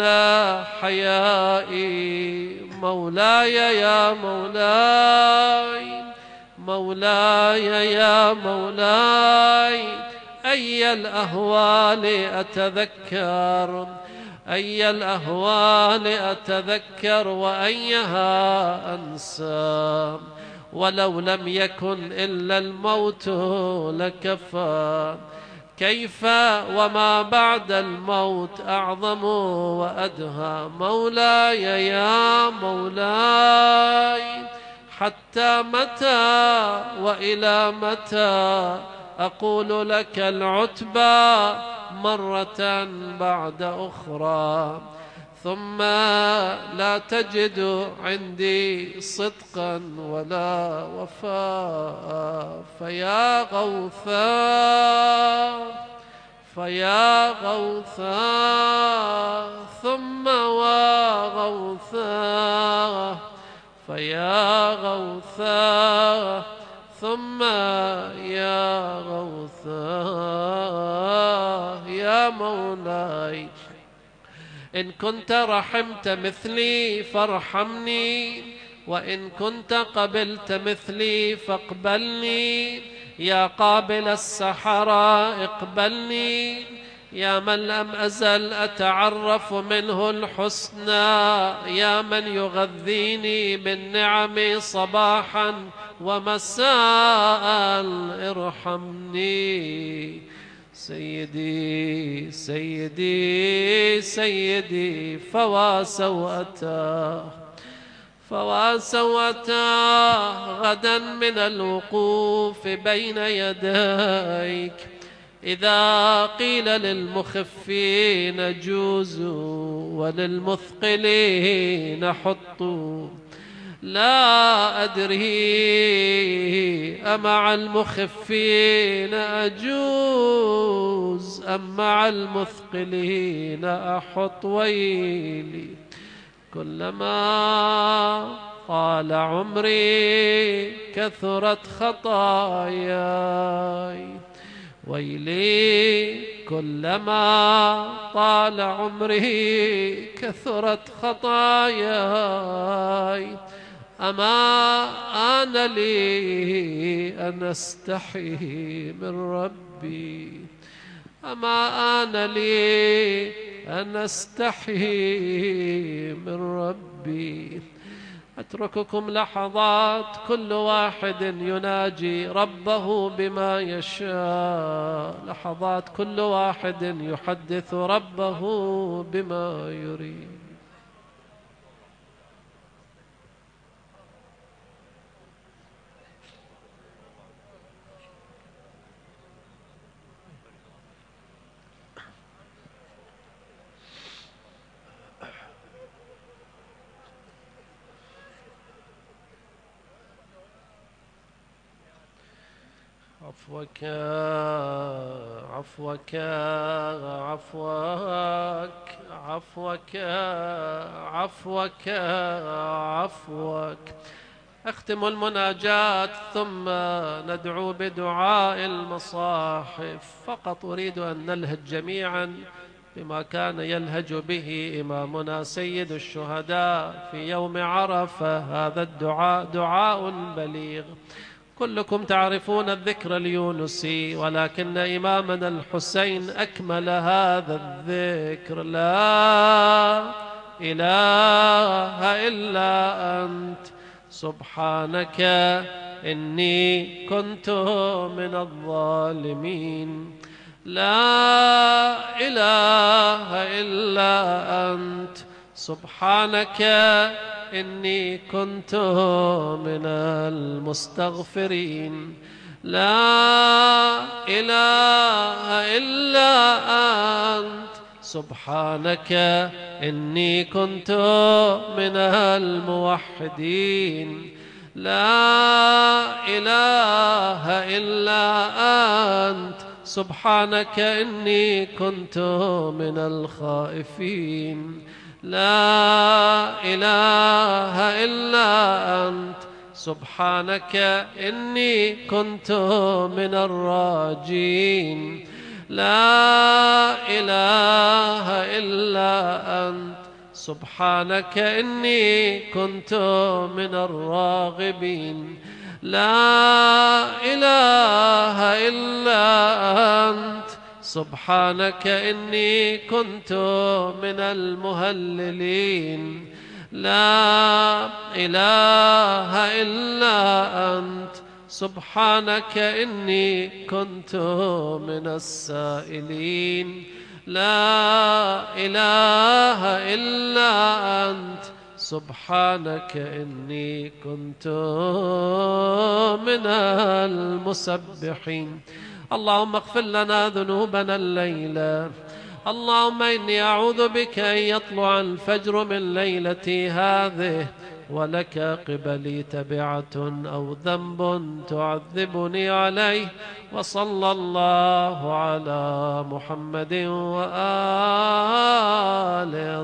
حيائي. مولاي يا مولاي، مولاي يا مولاي، أي الأهوال أتذكر، أي الأهوال أتذكر، وأيها أنسى. ولو لم يكن إلا الموت لكفى، كيف وما بعد الموت أعظم وأدهى. مولاي يا مولاي، حتى متى وإلى متى أقول لك العتبى مرة بعد أخرى، ثم لا تجد عندي صدقا ولا وفاء. فيا غوثا ثم وغوثا، فيا غوثا ثم يا غوثا. يا مولاي، إن كنت رحمت مثلي فارحمني، وإن كنت قبلت مثلي فاقبلني. يا قابل السحرة اقبلني، يا من لم أزل أتعرف منه الحسنى، يا من يغذيني بالنعم صباحا ومساء. ارحمني. سيدي سيدي سيدي، فوا سوءته غدا من الوقوف بين يديك. إذا قيل للمخفين جوزوا وللمثقلين حطوا، لا أدري أمع المخفين أجوز أم مع المثقلين أحط. ويلي كلما طال عمري كثرت خطاياي، ويلي كلما طال عمري كثرت خطاياي. أما آن لي أن أستحي من ربي، أما آن لي أن أستحي من ربي. أترككم لحظات كل واحد يناجي ربه بما يشاء، لحظات كل واحد يحدث ربه بما يريد. عفوك عفوك عفوك عفوك عفوك عفوك. أختم المناجاة ثم ندعو بدعاء المصاحف. فقط أريد أن نلهج جميعا بما كان يلهج به إمامنا سيد الشهداء في يوم عرفة. هذا الدعاء دعاء بليغ، كلكم تعرفون الذكر اليونسي، ولكن إمامنا الحسين أكمل هذا الذكر. لا إله إلا أنت سبحانك إني كنت من الظالمين. لا إله إلا أنت سبحانك إني كنت من المستغفرين. لا إله إلا أنت سبحانك إني كنت من الموحدين. لا إله إلا أنت سبحانك إني كنت من الخائفين. لا إله إلا أنت سبحانك إني كنت من الراجين. لا إله إلا أنت سبحانك إني كنت من الراغبين. لا إله إلا أنت سبحانك إني كنت من المهللين. لا إله إلا أنت سبحانك إني كنت من السائلين. لا إله إلا أنت سبحانك إني كنت من المسبحين. اللهم اغفر لنا ذنوبنا الليلة. اللهم إني أعوذ بك أن يطلع الفجر من ليلتي هذه ولك قبلي تبعة أو ذنب تعذبني عليه. وصلى الله على محمد وآله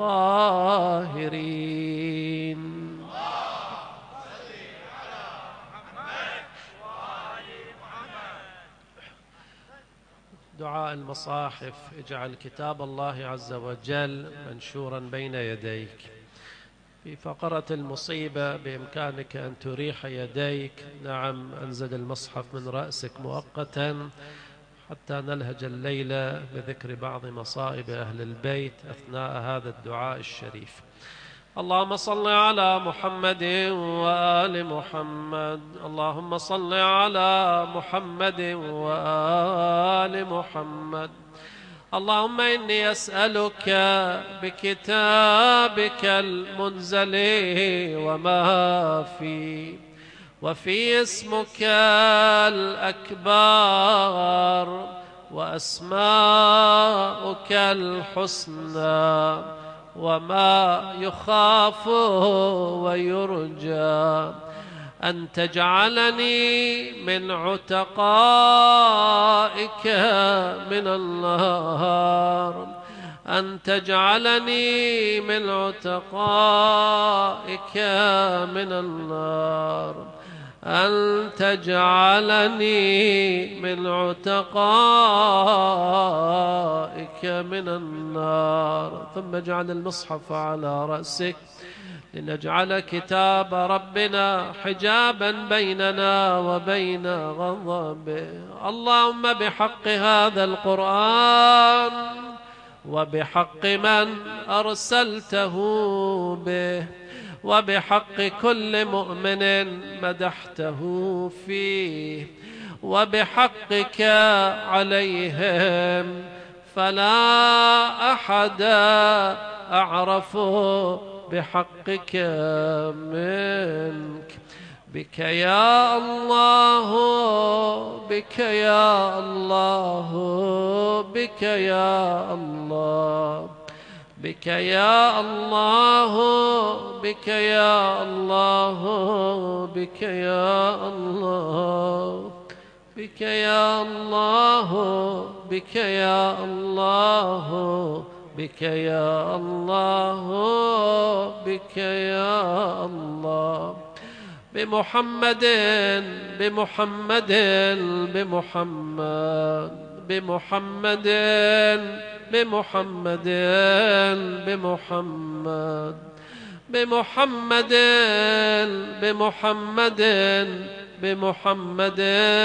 الطاهرين. دعاء المصاحف. اجعل كتاب الله عز وجل منشورا بين يديك. في فقرة المصيبة بإمكانك أن تريح يديك. نعم، أنزل المصحف من رأسك مؤقتا حتى نلهج الليلة بذكر بعض مصائب أهل البيت أثناء هذا الدعاء الشريف. اللهم صل على محمد وآل محمد. اللهم صل على محمد وآل محمد. اللهم إني أسألك بكتابك المنزل وما فيه وفي اسمك الأكبر وأسماؤك الحسنى وما يخاف ويرجى أن تجعلني من عتقائك من النار. أن تجعلني من عتقائك من النار. أن تجعلني من عتقائك من النار. ثم اجعل المصحف على رأسك لنجعل كتاب ربنا حجابا بيننا وبين غضبه. اللهم بحق هذا القرآن وبحق من أرسلته به وبحق كل مؤمن مدحته فيه وبحقك عليهم، فلا أحد أعرف بحقك منك. بك يا الله، بك يا الله، بك يا الله، بك يا الله، بك يا الله، بك يا الله، بك يا الله، بك يا الله، بك يا الله، بك يا الله. بمحمد بمحمد بمحمد بمحمد بمحمد بمحمد بمحمد بمحمد بمحمد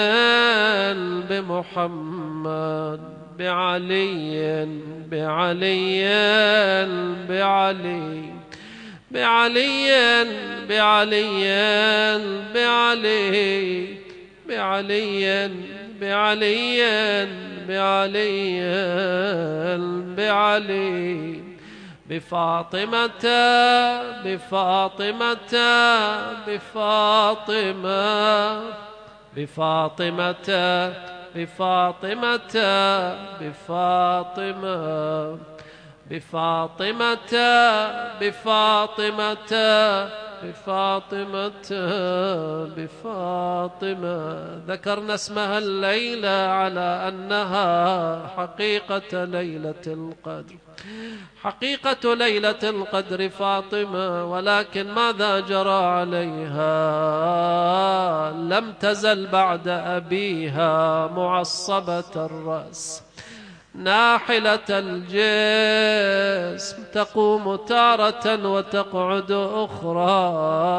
بمحمد بعلي بعلي بعلي بعلي بعلي بعلي بعلي بعلي بعلي بعلي بفاطمة بفاطمة بفاطمة بفاطمة بفاطمة بفاطمة بفاطمة بفاطمة بفاطمة بفاطمة. ذكرنا اسمها الليلة على أنها حقيقة ليلة القدر، حقيقة ليلة القدر فاطمة، ولكن ماذا جرى عليها؟ لم تزل بعد أبيها معصبة الرأس ناحلة الجسم، تقوم تارة وتقعد أخرى.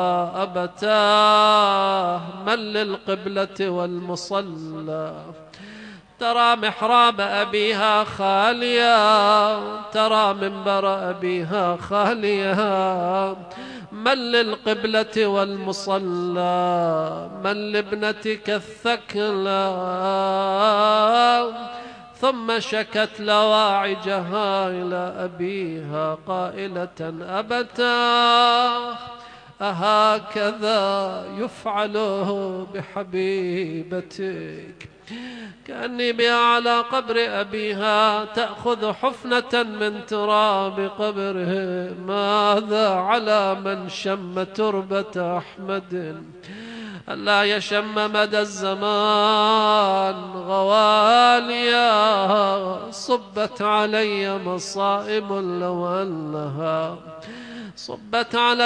أبتاه من للقبلة والمصلى، ترى محراب أبيها خاليا، ترى منبر أبيها خاليا. من للقبلة والمصلى، من لابنتك الثكلى. ثم شكت لواعجها إلى أبيها قائلة أبتاه أهكذا يفعل بحبيبتك؟ كأني بها على قبر أبيها تأخذ حفنة من تراب قبره. ماذا على من شم تربة أحمد ألا يشم مدى الزمان غواليا؟ صبت علي مصائب لو أنها صبت على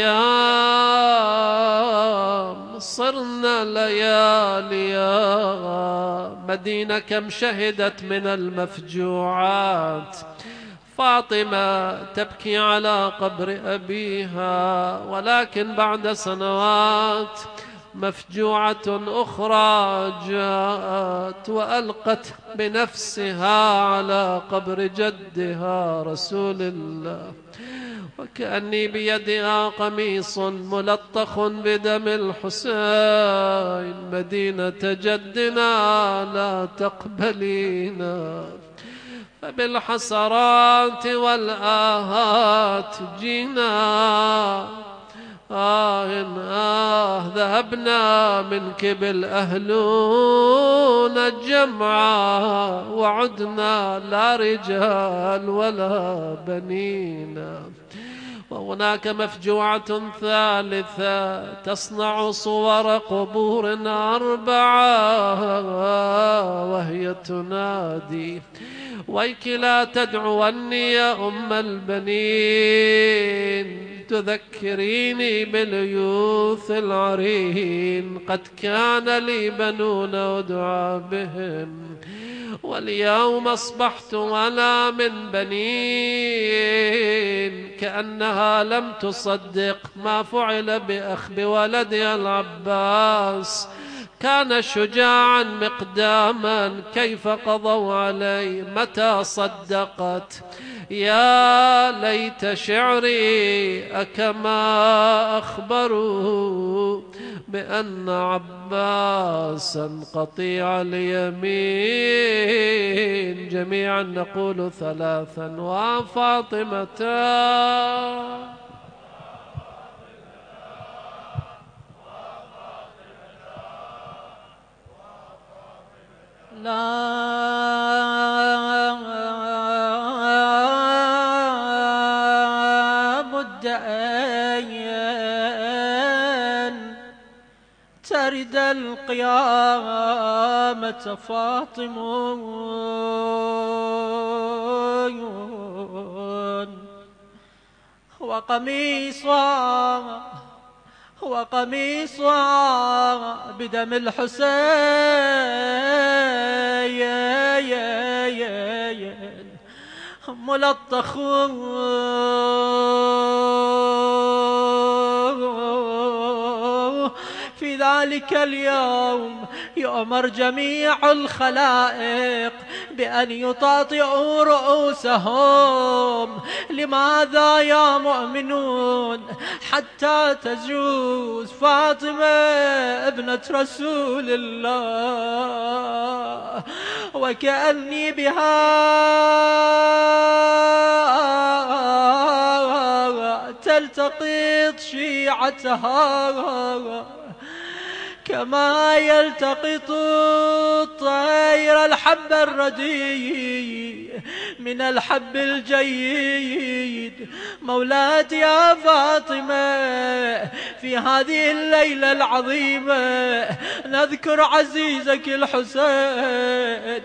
الأيام. صرنا لياليا مدينة كم شهدت من المفجوعات. فاطمة تبكي على قبر أبيها، ولكن بعد سنوات مفجوعة أخرى جاءت وألقت بنفسها على قبر جدها رسول الله، وكأني بيدها قميص ملطخ بدم الحسين. مدينة جدنا لا تقبلينا، فبالحسرات والآهات جينا. ذهبنا منك بالأهلون الجمعا، وعدنا لا رجال ولا بنينا. وهناك مفجوعة ثالثة تصنع صور قبور أربعة، وهي تنادي ويك لا تدعوني يا أم البنين، تذكريني باليوث العرين. قد كان لي بنون أدعى بهم، واليوم أصبحت ولا من بنين. كأنها لم تصدق ما فعل بولدها العباس. كان شجاعا مقداما، كيف قضوا عليه؟ متى صدقت؟ يا ليت شعري أكما أخبروا بأن عباسا قطيع اليمين. جميعا نقول ثلاثا: وفاطمة. لا بد أن ترد القيامة فاطم، وقميصها بدم الحسين ملطخ في ذلك اليوم يؤمر جميع الخلائق بأن يطاطئوا رؤوسهم. لماذا يا مؤمنون؟ حتى تجوز فاطمة ابنة رسول الله، وكأني بها تلتقط شيعتها كما يلتقط الطير الحب الردي من الحب الجيد. مولاتي يا فاطمة، في هذه الليلة العظيمة نذكر عزيزك الحسين،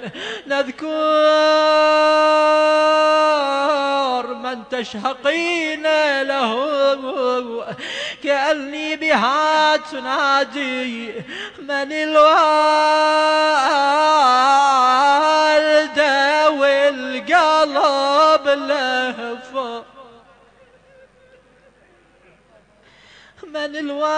نذكر من تشهقين له، كأني بها تنادي من الوالدة والقلب لهفة، من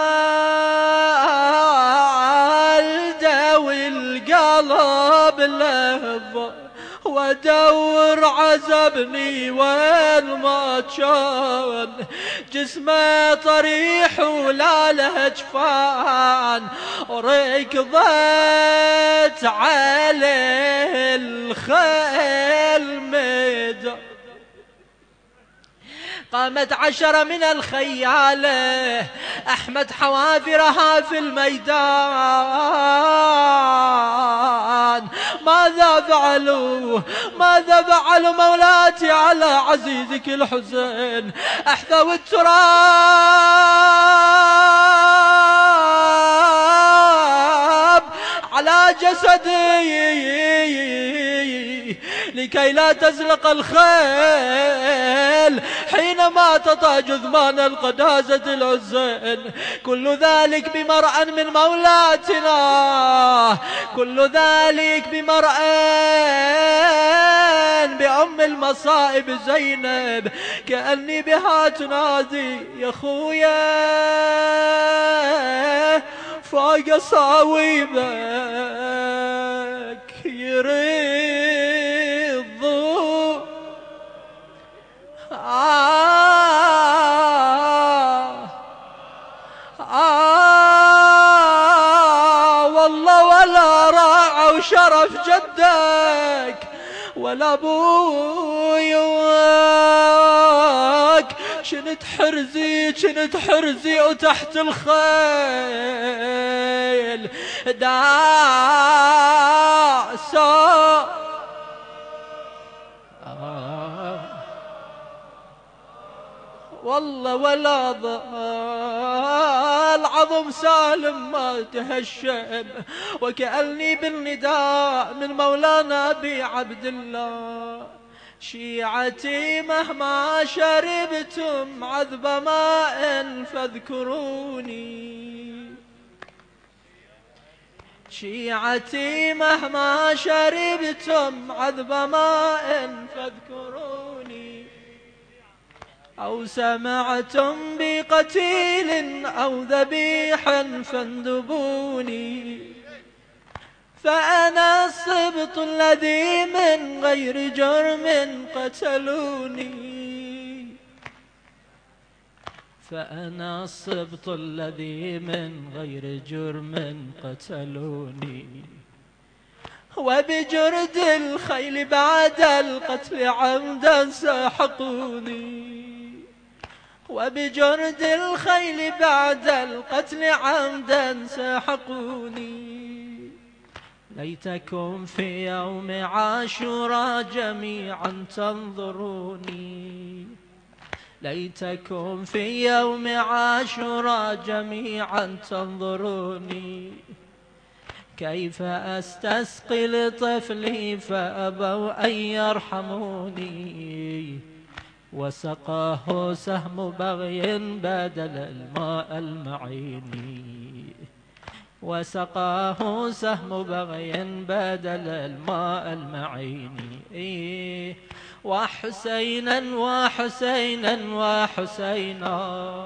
الوالدة والقلب لهفة، ودور عزبني وين ما كان، جسمه طريح ولا له جفان، وركضت عليه الخيل ميدان. قامت 10 من الخيالة أحمد حوافرها في الميدان. ماذا فعلوا مولاتي على عزيزك الحسين؟ أحذوا التراب على جسدي لكي لا تزلق الخيل حينما تطأ جثمان القداسة الحسين. كل ذلك بمرأى من مولاتنا، كل ذلك بمرأى بأم المصائب زينب، كأني بها تنادي يا خويا فوق صاويبك يريض والله ولا راعوا شرف جدك ولا ابوك. كنت حرزي وتحت الخيل داسا والله ولا ضال عظم سالم ما تهشم. وكأني بالنداء من مولانا أبي عبد الله: شيعتي مهما شربتم عذب ماء فاذكروني، شيعتي مهما شربتم عذب ماء فاذكروني. أو سمعتم بقتيل أو ذبيحا فاندبوني، فأنا الصبط الذي من غير جرم قتلوني، فأنا الصبط الذي من غير جرم قتلوني، وبجرد الخيل بعد القتل عمدا ساحقوني، وبجرد الخيل بعد القتل عمدا ساحقوني. ليتكم في يوم عاشوراء جميعا تنظروني، ليتكم في يوم عاشوراء جميعا تنظروني، كيف أستسقي لطفلي فأبوا أن يرحموني، وسقاه سهم بغي بدل الماء المعين، وسقاه سهم بغي بدل الماء المعين. وحسينا وحسينا وحسينا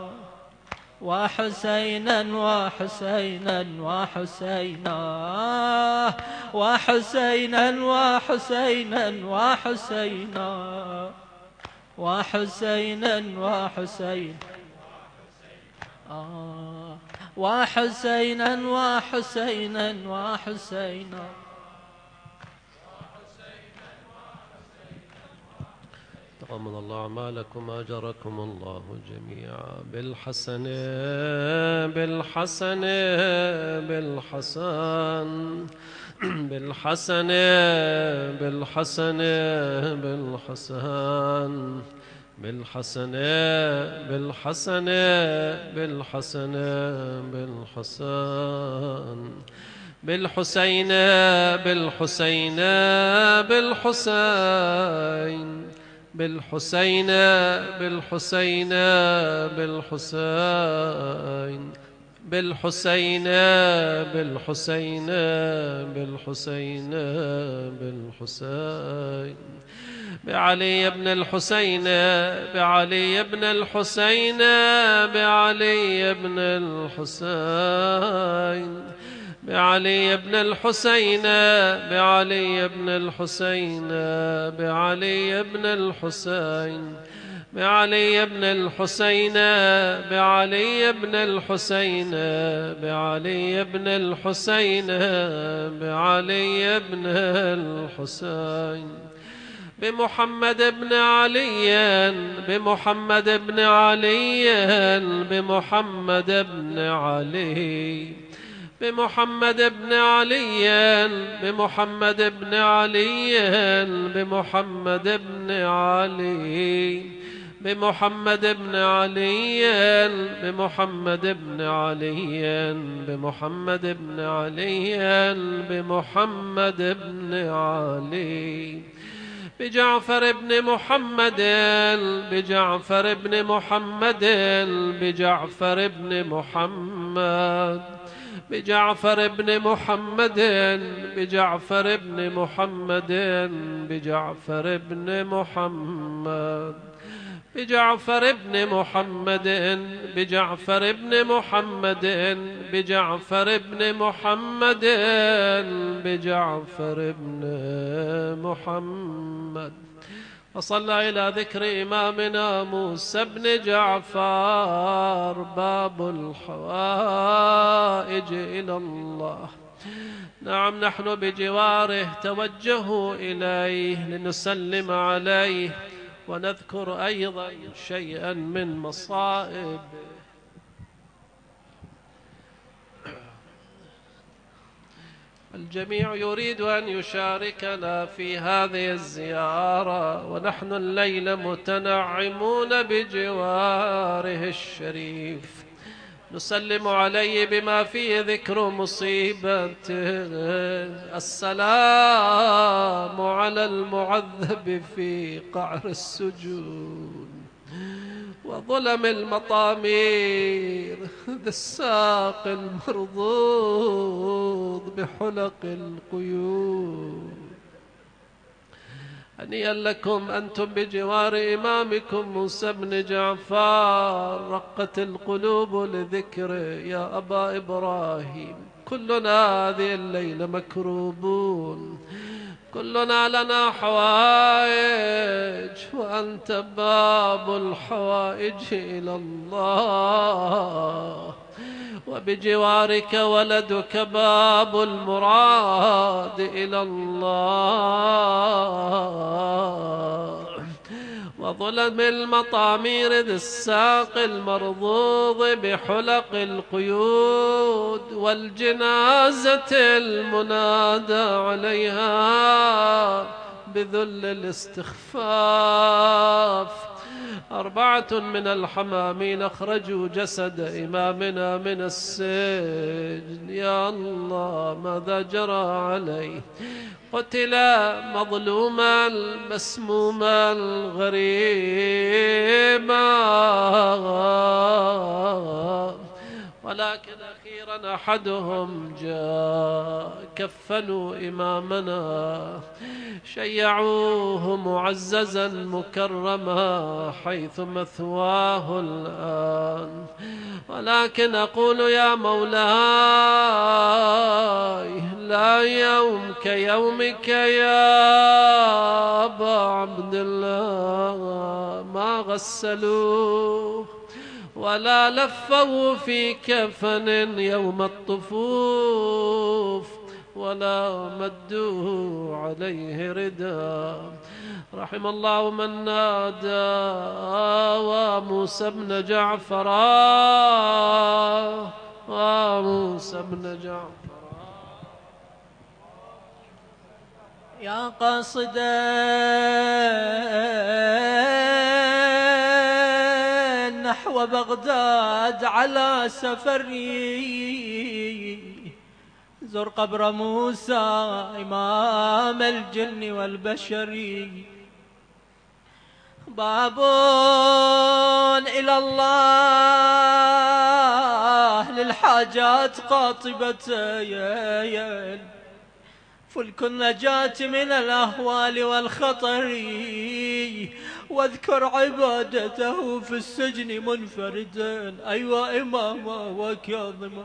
وحسينا وحسينا وحسينا وحسينا وحسينا وحسينا وحسينا وحسينا وحسينا وحسينا وحسينا. تقبل الله أعمالكم وأجركم الله جميعا بالحسن بالحسن بالحسن بالحسن بالحسن بالحسن بالحسن بالحسن بالحسن بالحسن بالحسين بالحسين بالحسين بالحسين بالحسين بالحسين بالحسين بالحسين بالحسين بالحسين بعلي بن الحسين بعلي بن الحسين بعلي بن الحسين بعلي بن الحسين بعلي بن الحسين بعلي بن الحسين بعلي بن الحسين بعلي بن الحسين بعلي بن الحسين بعلي بن الحسين بمحمد بن علي بمحمد بن علي بمحمد بن علي بمحمد بن علي بمحمد بن علي بمحمد بن علي بمحمد بن علي بمحمد بن علي بمحمد بن علي بمحمد بن علي بجعفر بن محمد بجعفر بن محمد بجعفر بن محمد بجعفر بن محمد بجعفر بن محمد بجعفر بن محمد بجعفر بن محمد بجعفر بن محمد بجعفر بن محمد بجعفر بن محمد. وصلى إلى ذكر إمامنا موسى بن جعفر باب الحوائج إلى الله. نعم نحن بجواره توجهوا إليه لنسلم عليه ونذكر أيضا شيئا من مصائب الجميع يريد أن يشاركنا في هذه الزيارة، ونحن الليلة متنعمون بجواره الشريف نسلم عليه بما فيه ذكر مصيبته. السلام على المعذب في قعر السجون وظلم المطامير ذي الساق المرضوض بحلق القيود. هنيئا لكم أنتم بجوار إمامكم موسى بن جعفر، رقت القلوب لذكره يا أبا إبراهيم. كلنا هذه الليلة مكروبون، كلنا لنا حوائج، وأنت باب الحوائج إلى الله، وبجوارك ولدك باب المراد إلى الله، وظلم المطامير ذي الساق المرضوض بحلق القيود، والجنازة المنادى عليها بذل الاستخفاف. 4 من الحمامين أخرجوا جسد إمامنا من السجن. يا الله ماذا جرى عليه؟ قتل مظلوما مسموما غريبا، ولكن أخيرا أحدهم جاء كفنوا إمامنا، شيعوه معززا مكرما حيث مثواه الآن. ولكن أقول يا مولاي لا يوم كيومك يا أبا عبد الله، ما غسلوه ولا لفوا في كفن يوم الطفوف، ولا مدوا عليه رداء. رحم الله من نادى وموسى بن جعفر، وموسى بن جعفر. يا قاصدا نحو بغداد على سفري، زر قبر موسى إمام الجن والبشر، باب إلى الله للحاجات قاطبتين، فلك النجاة من الأهوال والخطر، واذكر عبادته في السجن منفردا. أيوة إماما وكاظما.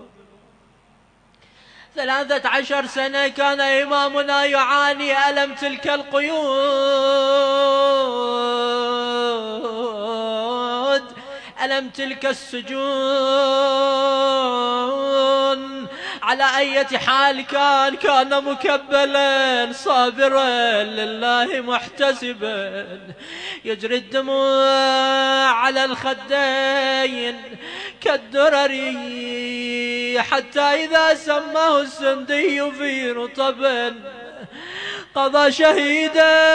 13 سنة كان إمامنا يعاني ألم تلك القيود، ألم تلك السجون. على أي حال كان مكبلا صابرا لله محتسبا، يجري الدموع على الخدين كالدرر، حتى إذا سماه السندي في رطب قضى شهيدا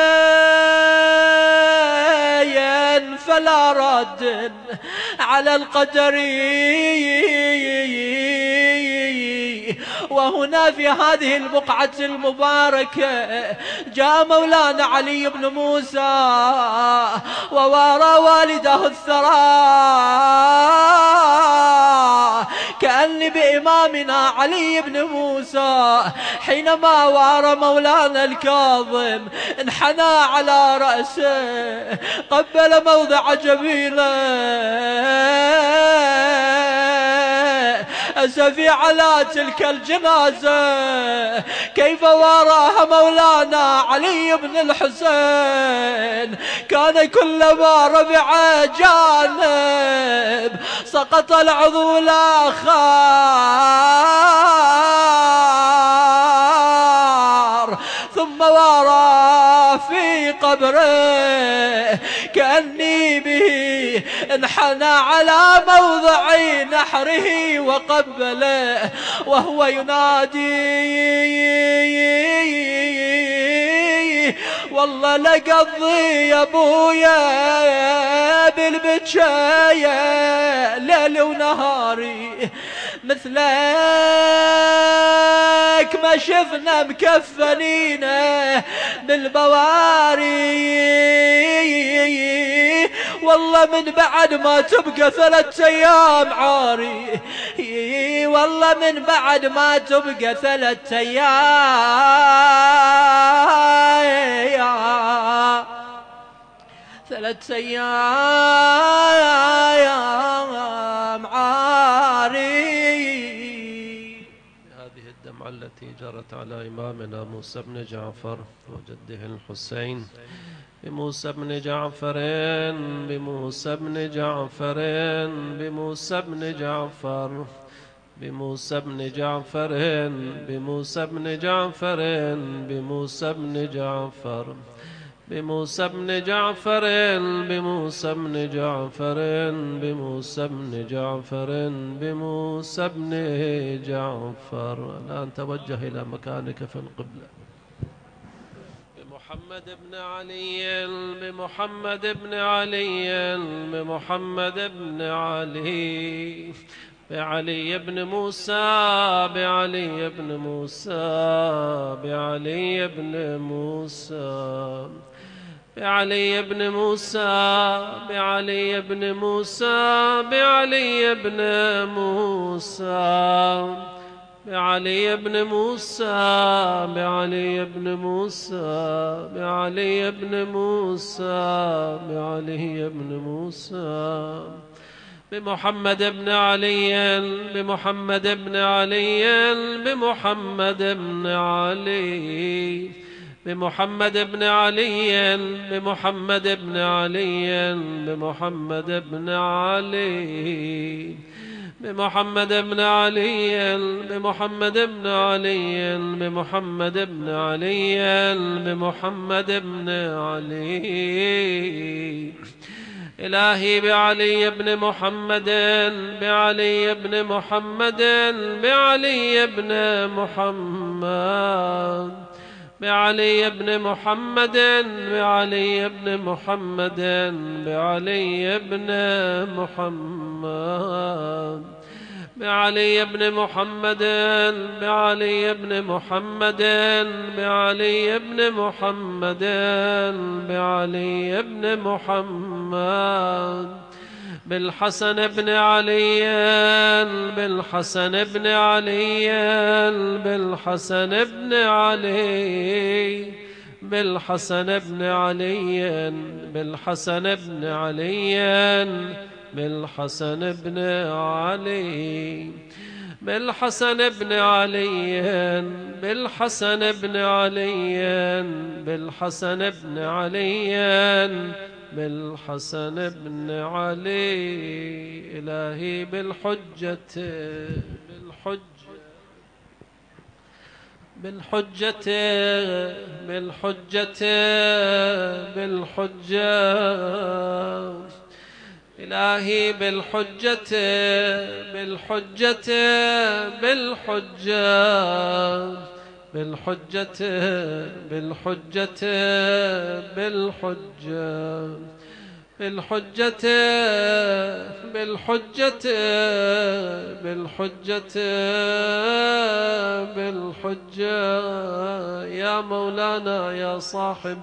فلا راد على القدر. وهنا في هذه البقعة المباركة جاء مولانا علي بن موسى ووارى والده الثرى، كأني بإمامنا علي بن موسى حينما وارى مولانا الكاظم انحنى على رأسه قبل موضع جبينه، أسفي على تلك الجنازة كيف واراها مولانا علي بن الحسين. كان كلما رفع جانب سقط العضو الآخر، ثم وارى في قبره كأني به انحنى على موضع نحره وقبله وهو ينادي والله لقضي يا ابويا بالبجاية ليل ونهاري، مثلك ما شفنا مكفنين بالبواري، والله من بعد ما تبقى 3 أيام عاري، والله من بعد ما تبقى 3 أيام 3 أيام عاري. هذه الدمعة التي جرت على إمامنا موسى بن جعفر وجده الحسين، بموسى بن جعفر بموسى بن جعفر بموسى بن جعفر بموسى بن جعفر بموسى بن جعفر بموسى بن جعفر بموسى بن جعفر بموسى بن جعفر بموسى بن جعفر بموسى بن جعفر. الآن توجه إلى مكانك في القبلة. بمحمد بن علي بمحمد بن علي بمحمد بن علي بعلي بن موسى بعلي بن موسى بعلي بن موسى بعلي بن موسى بعلي بن موسى بعلي بن موسى بعلي بن موسى بعلي بن موسى بعلي بن موسى بعلي بن موسى بمحمد بن علي بمحمد بن علي بمحمد بن علي بمحمد بن علي بمحمد بن علي بمحمد بن علي بمحمد بن علي بمحمد بن علي بمحمد بن علي بمحمد بن علي. إلهي بعلي بن محمد بعلي بن محمد بعلي بن محمد بعلي بن محمد بعلي بن محمد بعلي بن محمد بعلي بن محمد بعلي بن محمد بعلي بن محمد بعلي بن محمد بالحسن بن علي بالحسن بن علي بالحسن بن علي بالحسن بن علي بالحسن بن علي بالحسن بن علي بالحسن بن علي بالحسن بن علي بالحسن بن علي بالحسن بن علي. إلهي بالحجة بالحجة بالحجة بالحجة إلهي بالحجة بالحجة بالحجة بالحجة بالحجة بالحجة بالحجة بالحجة بالحجة بالحجة يا مولانا يا صاحب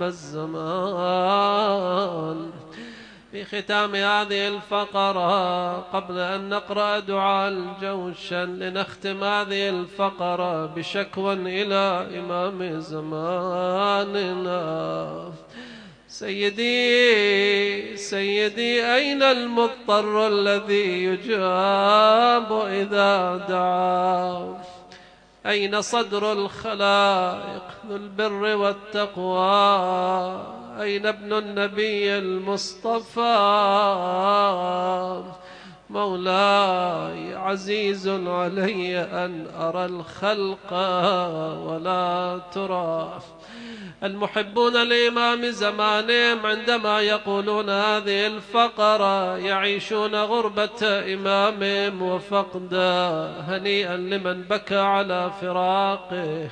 الزمان. في ختام هذه الفقرة قبل أن نقرأ دعاء الجوشن لنختم هذه الفقرة بشكوى إلى إمام زماننا. سيدي أين المضطر الذي يجاب إذا دعا؟ أين صدر الخلائق ذو البر والتقوى؟ أين ابن النبي المصطفى؟ مولاي عزيز علي أن أرى الخلق ولا ترى. المحبون لإمام زمانهم عندما يقولون هذه الفقرة يعيشون غربة إمامهم وفقدا. هنيئا لمن بكى على فراقه.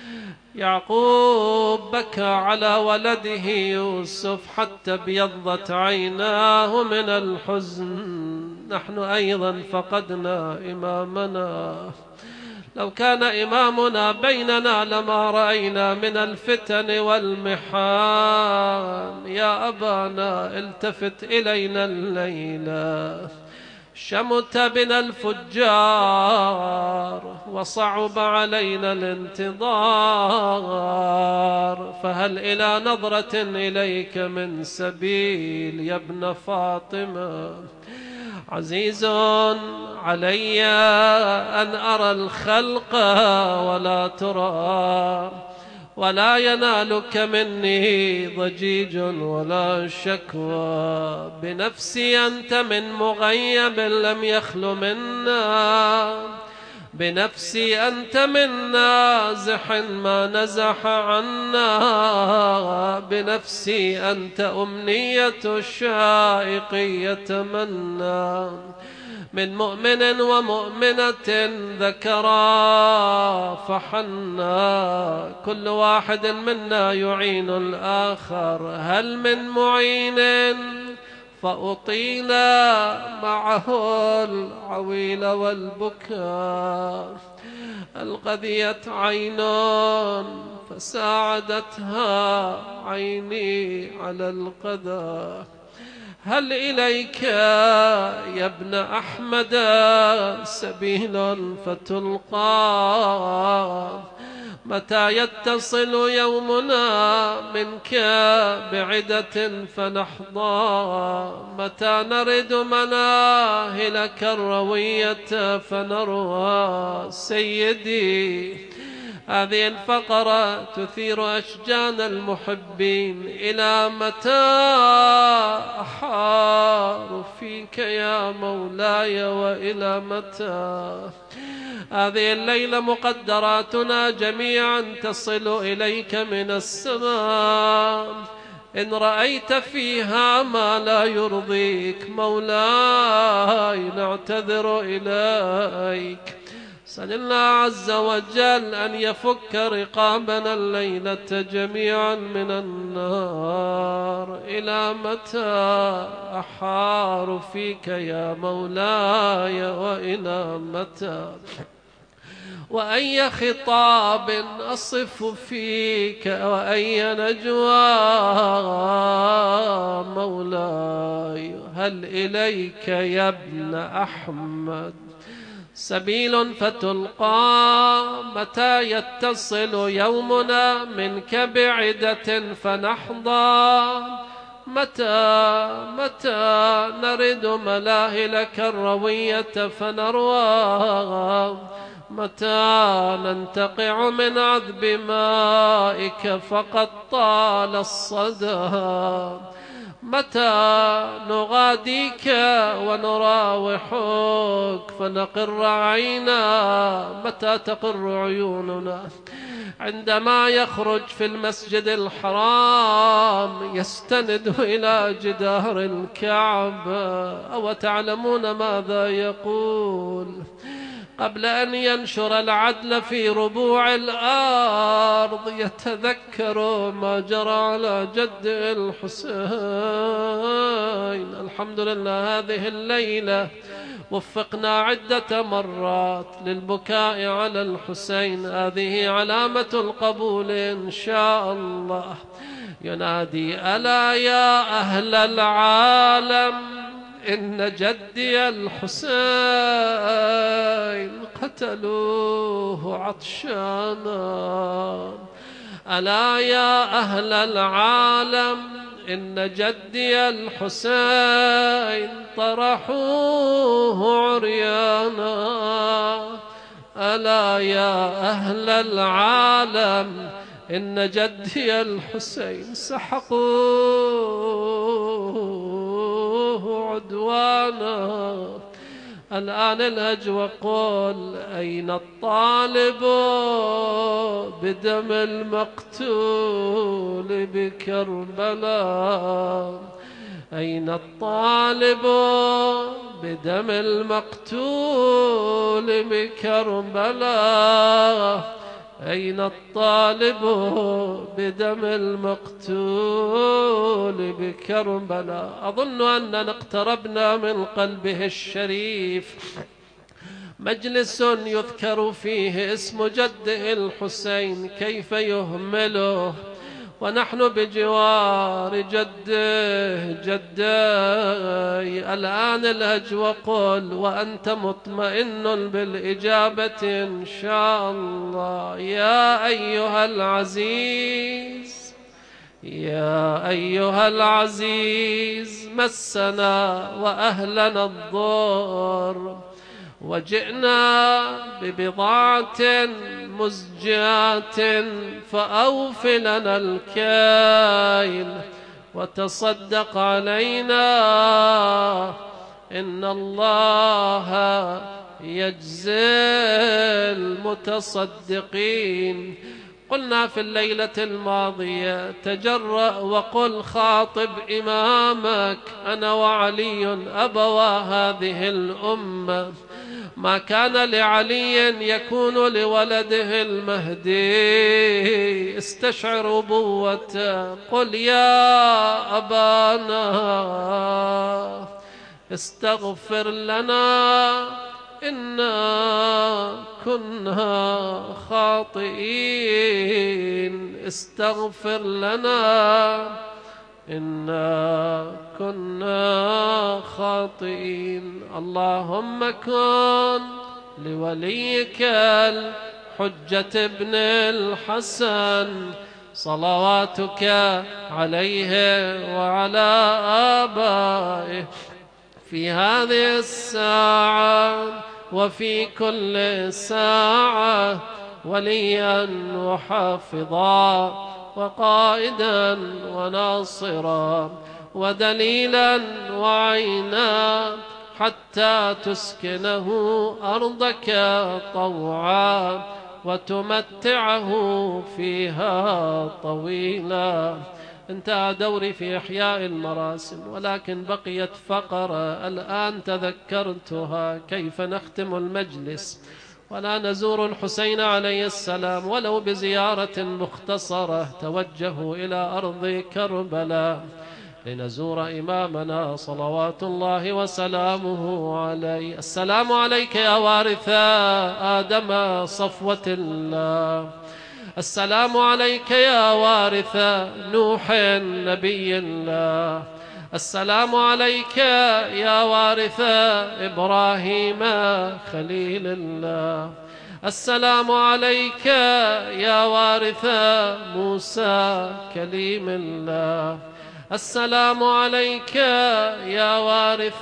يعقوب بكى على ولده يوسف حتى ابيضت عيناه من الحزن. نحن أيضا فقدنا إمامنا. لو كان إمامنا بيننا لما رأينا من الفتن والمحان. يا أبانا التفت إلينا الليلة. شمت بنا الفجار وصعب علينا الانتظار، فهل إلى نظرة إليك من سبيل يا ابن فاطمة؟ عزيز علي أن أرى الخلق ولا ترى، ولا ينالك مني ضجيج ولا شكوى. بنفسي أنت من مغيب لم يخل منا، بنفسي أنت من نازح ما نزح عنا، بنفسي أنت أمنية الشائق يتمنى. من مؤمن ومؤمنة ذكرا فحنا، كل واحد منا يعين الآخر. هل من معين فأطيل معه العويل والبكاء؟ الغذيت عين فساعدتها عيني على القذى. هل إليك يا ابن أحمد سبيل فتلقى؟ متى يتصل يومنا منك بعدة فنحظى؟ متى نرد مناهلك الروية فنروى؟ سيدي، هذه الفقرة تثير أشجان المحبين. إلى متى أحار فيك يا مولاي وإلى متى؟ هذه الليلة مقدراتنا جميعا تصل إليك من السماء. إن رأيت فيها ما لا يرضيك مولاي نعتذر إليك. سأل الله عز وجل أن يفك رقابنا الليلة جميعا من النار. إلى متى أحار فيك يا مولاي وإلى متى؟ وأي خطاب أصف فيك وأي نجوى مولاي؟ هل إليك يا ابن أحمد سبيل فتلقى؟ متى يتصل يومنا منك بعدة فنحظى؟ متى نرد ملاهلك الروية فنروى؟ متى ننتقع من عذب مائك فقد طال الصدى؟ متى نغاديك ونراوحك فنقر عينا؟ متى تقر عيوننا عندما يخرج في المسجد الحرام يستند إلى جدار الكعبة؟ أو تعلمون ماذا يقول قبل أن ينشر العدل في ربوع الأرض؟ يتذكر ما جرى على جد الحسين. الحمد لله هذه الليلة وفقنا عدة مرات للبكاء على الحسين. هذه علامة القبول إن شاء الله. ينادي: ألا يا أهل العالم إن جدي الحسين قتلوه عطشانا. ألا يا أهل العالم إن جدي الحسين طرحوه عريانا. ألا يا أهل العالم إن جدي الحسين سحقوه عدوانا. الآن الهج وقل: أين الطالب بدم المقتول بكربلاء؟ أين الطالب بدم المقتول بكربلاء؟ أين الطالب بدم المقتول بكربلاء؟ أظن أننا اقتربنا من قلبه الشريف، مجلس يذكر فيه اسم جده الحسين، كيف يهمله ونحن بجوار جدي الآن الهج وقل وأنت مطمئن بالإجابة إن شاء الله. يا أيها العزيز، يا أيها العزيز، مسنا وأهلنا الضر، وجئنا ببضاعة مزجاة، فأوف لنا الكيل وتصدق علينا، إن الله يجزي المتصدقين. قلنا في الليلة الماضية تجرأ وقل خاطب إمامك أنا وعلي أبوا هذه الأمة، ما كان لعلي يكون لولده المهدي، استشعر أبوته. قل يا أبانا استغفر لنا إنا كنا خاطئين، استغفر لنا إنا كنا خاطئين. اللهم كن لوليك الحجة ابن الحسن صلواتك عليه وعلى آبائه في هذه الساعة وفي كل ساعة وليا وحافظا وقائدا وناصرا ودليلا وعينا، حتى تسكنه أرضك طوعا وتمتعه فيها طويلا. انتهى دوري في إحياء المراسم، ولكن بقيت فقرة الآن تذكرتها، كيف نختم المجلس ولا نزور الحسين عليه السلام ولو بزيارة مختصرة. توجهوا إلى أرض كربلاء لنزور إمامنا صلوات الله وسلامه عليه. السلام عليك يا وارث آدم صفوة الله، السلام عليك يا وارث نوح نبي الله، السلام عليك يا وارث إبراهيم خليل الله، السلام عليك يا وارث موسى كليم الله، السلام عليك يا وارث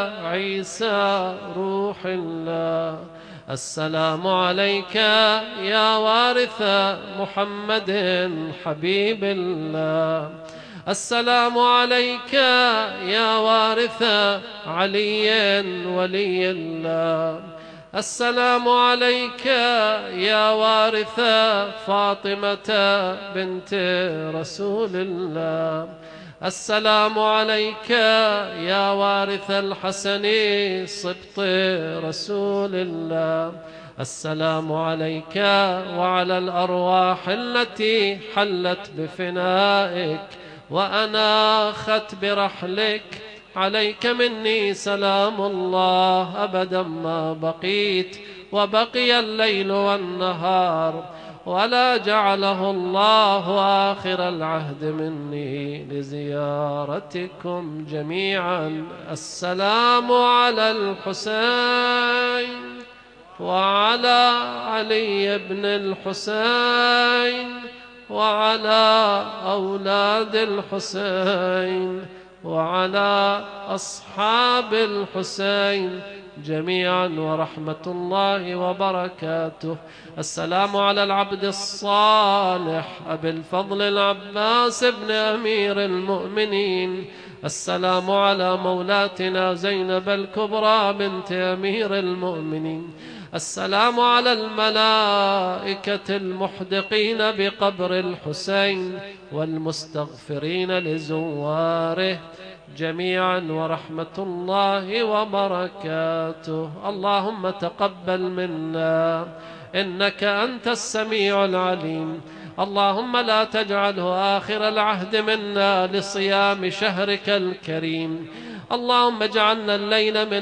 عيسى روح الله، السلام عليك يا وارث محمد حبيب الله، السلام عليك يا وارث علي ولي الله، السلام عليك يا وارث فاطمة بنت رسول الله، السلام عليك يا وارث الحسن صبط رسول الله، السلام عليك وعلى الأرواح التي حلت بفنائك وأناخت برحلك، عليك مني سلام الله أبدا ما بقيت وبقي الليل والنهار، ولا جعله الله آخر العهد مني لزيارتكم جميعا. السلام على الحسين وعلى علي بن الحسين وعلى أولاد الحسين وعلى أصحاب الحسين جميعا ورحمة الله وبركاته. السلام على العبد الصالح أبي الفضل العباس بن أمير المؤمنين، السلام على مولاتنا زينب الكبرى بنت أمير المؤمنين، السلام على الملائكة المحدقين بقبر الحسين والمستغفرين لزواره جميعا ورحمة الله وبركاته. اللهم تقبل منا إنك أنت السميع العليم. اللهم لا تجعله آخر العهد منا لصيام شهرك الكريم. اللهم اجعلنا الليل من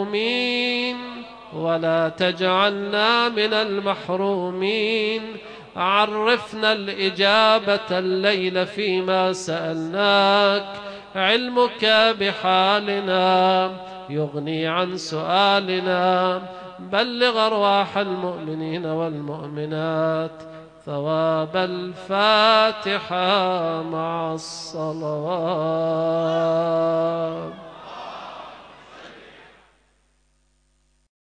المرحومين ولا تجعلنا من المحرومين. عرفنا الإجابة الليل فيما سألناك، علمك بحالنا يغني عن سؤالنا. بلغ أرواح المؤمنين والمؤمنات ثواب الفاتحة مع الصلوات.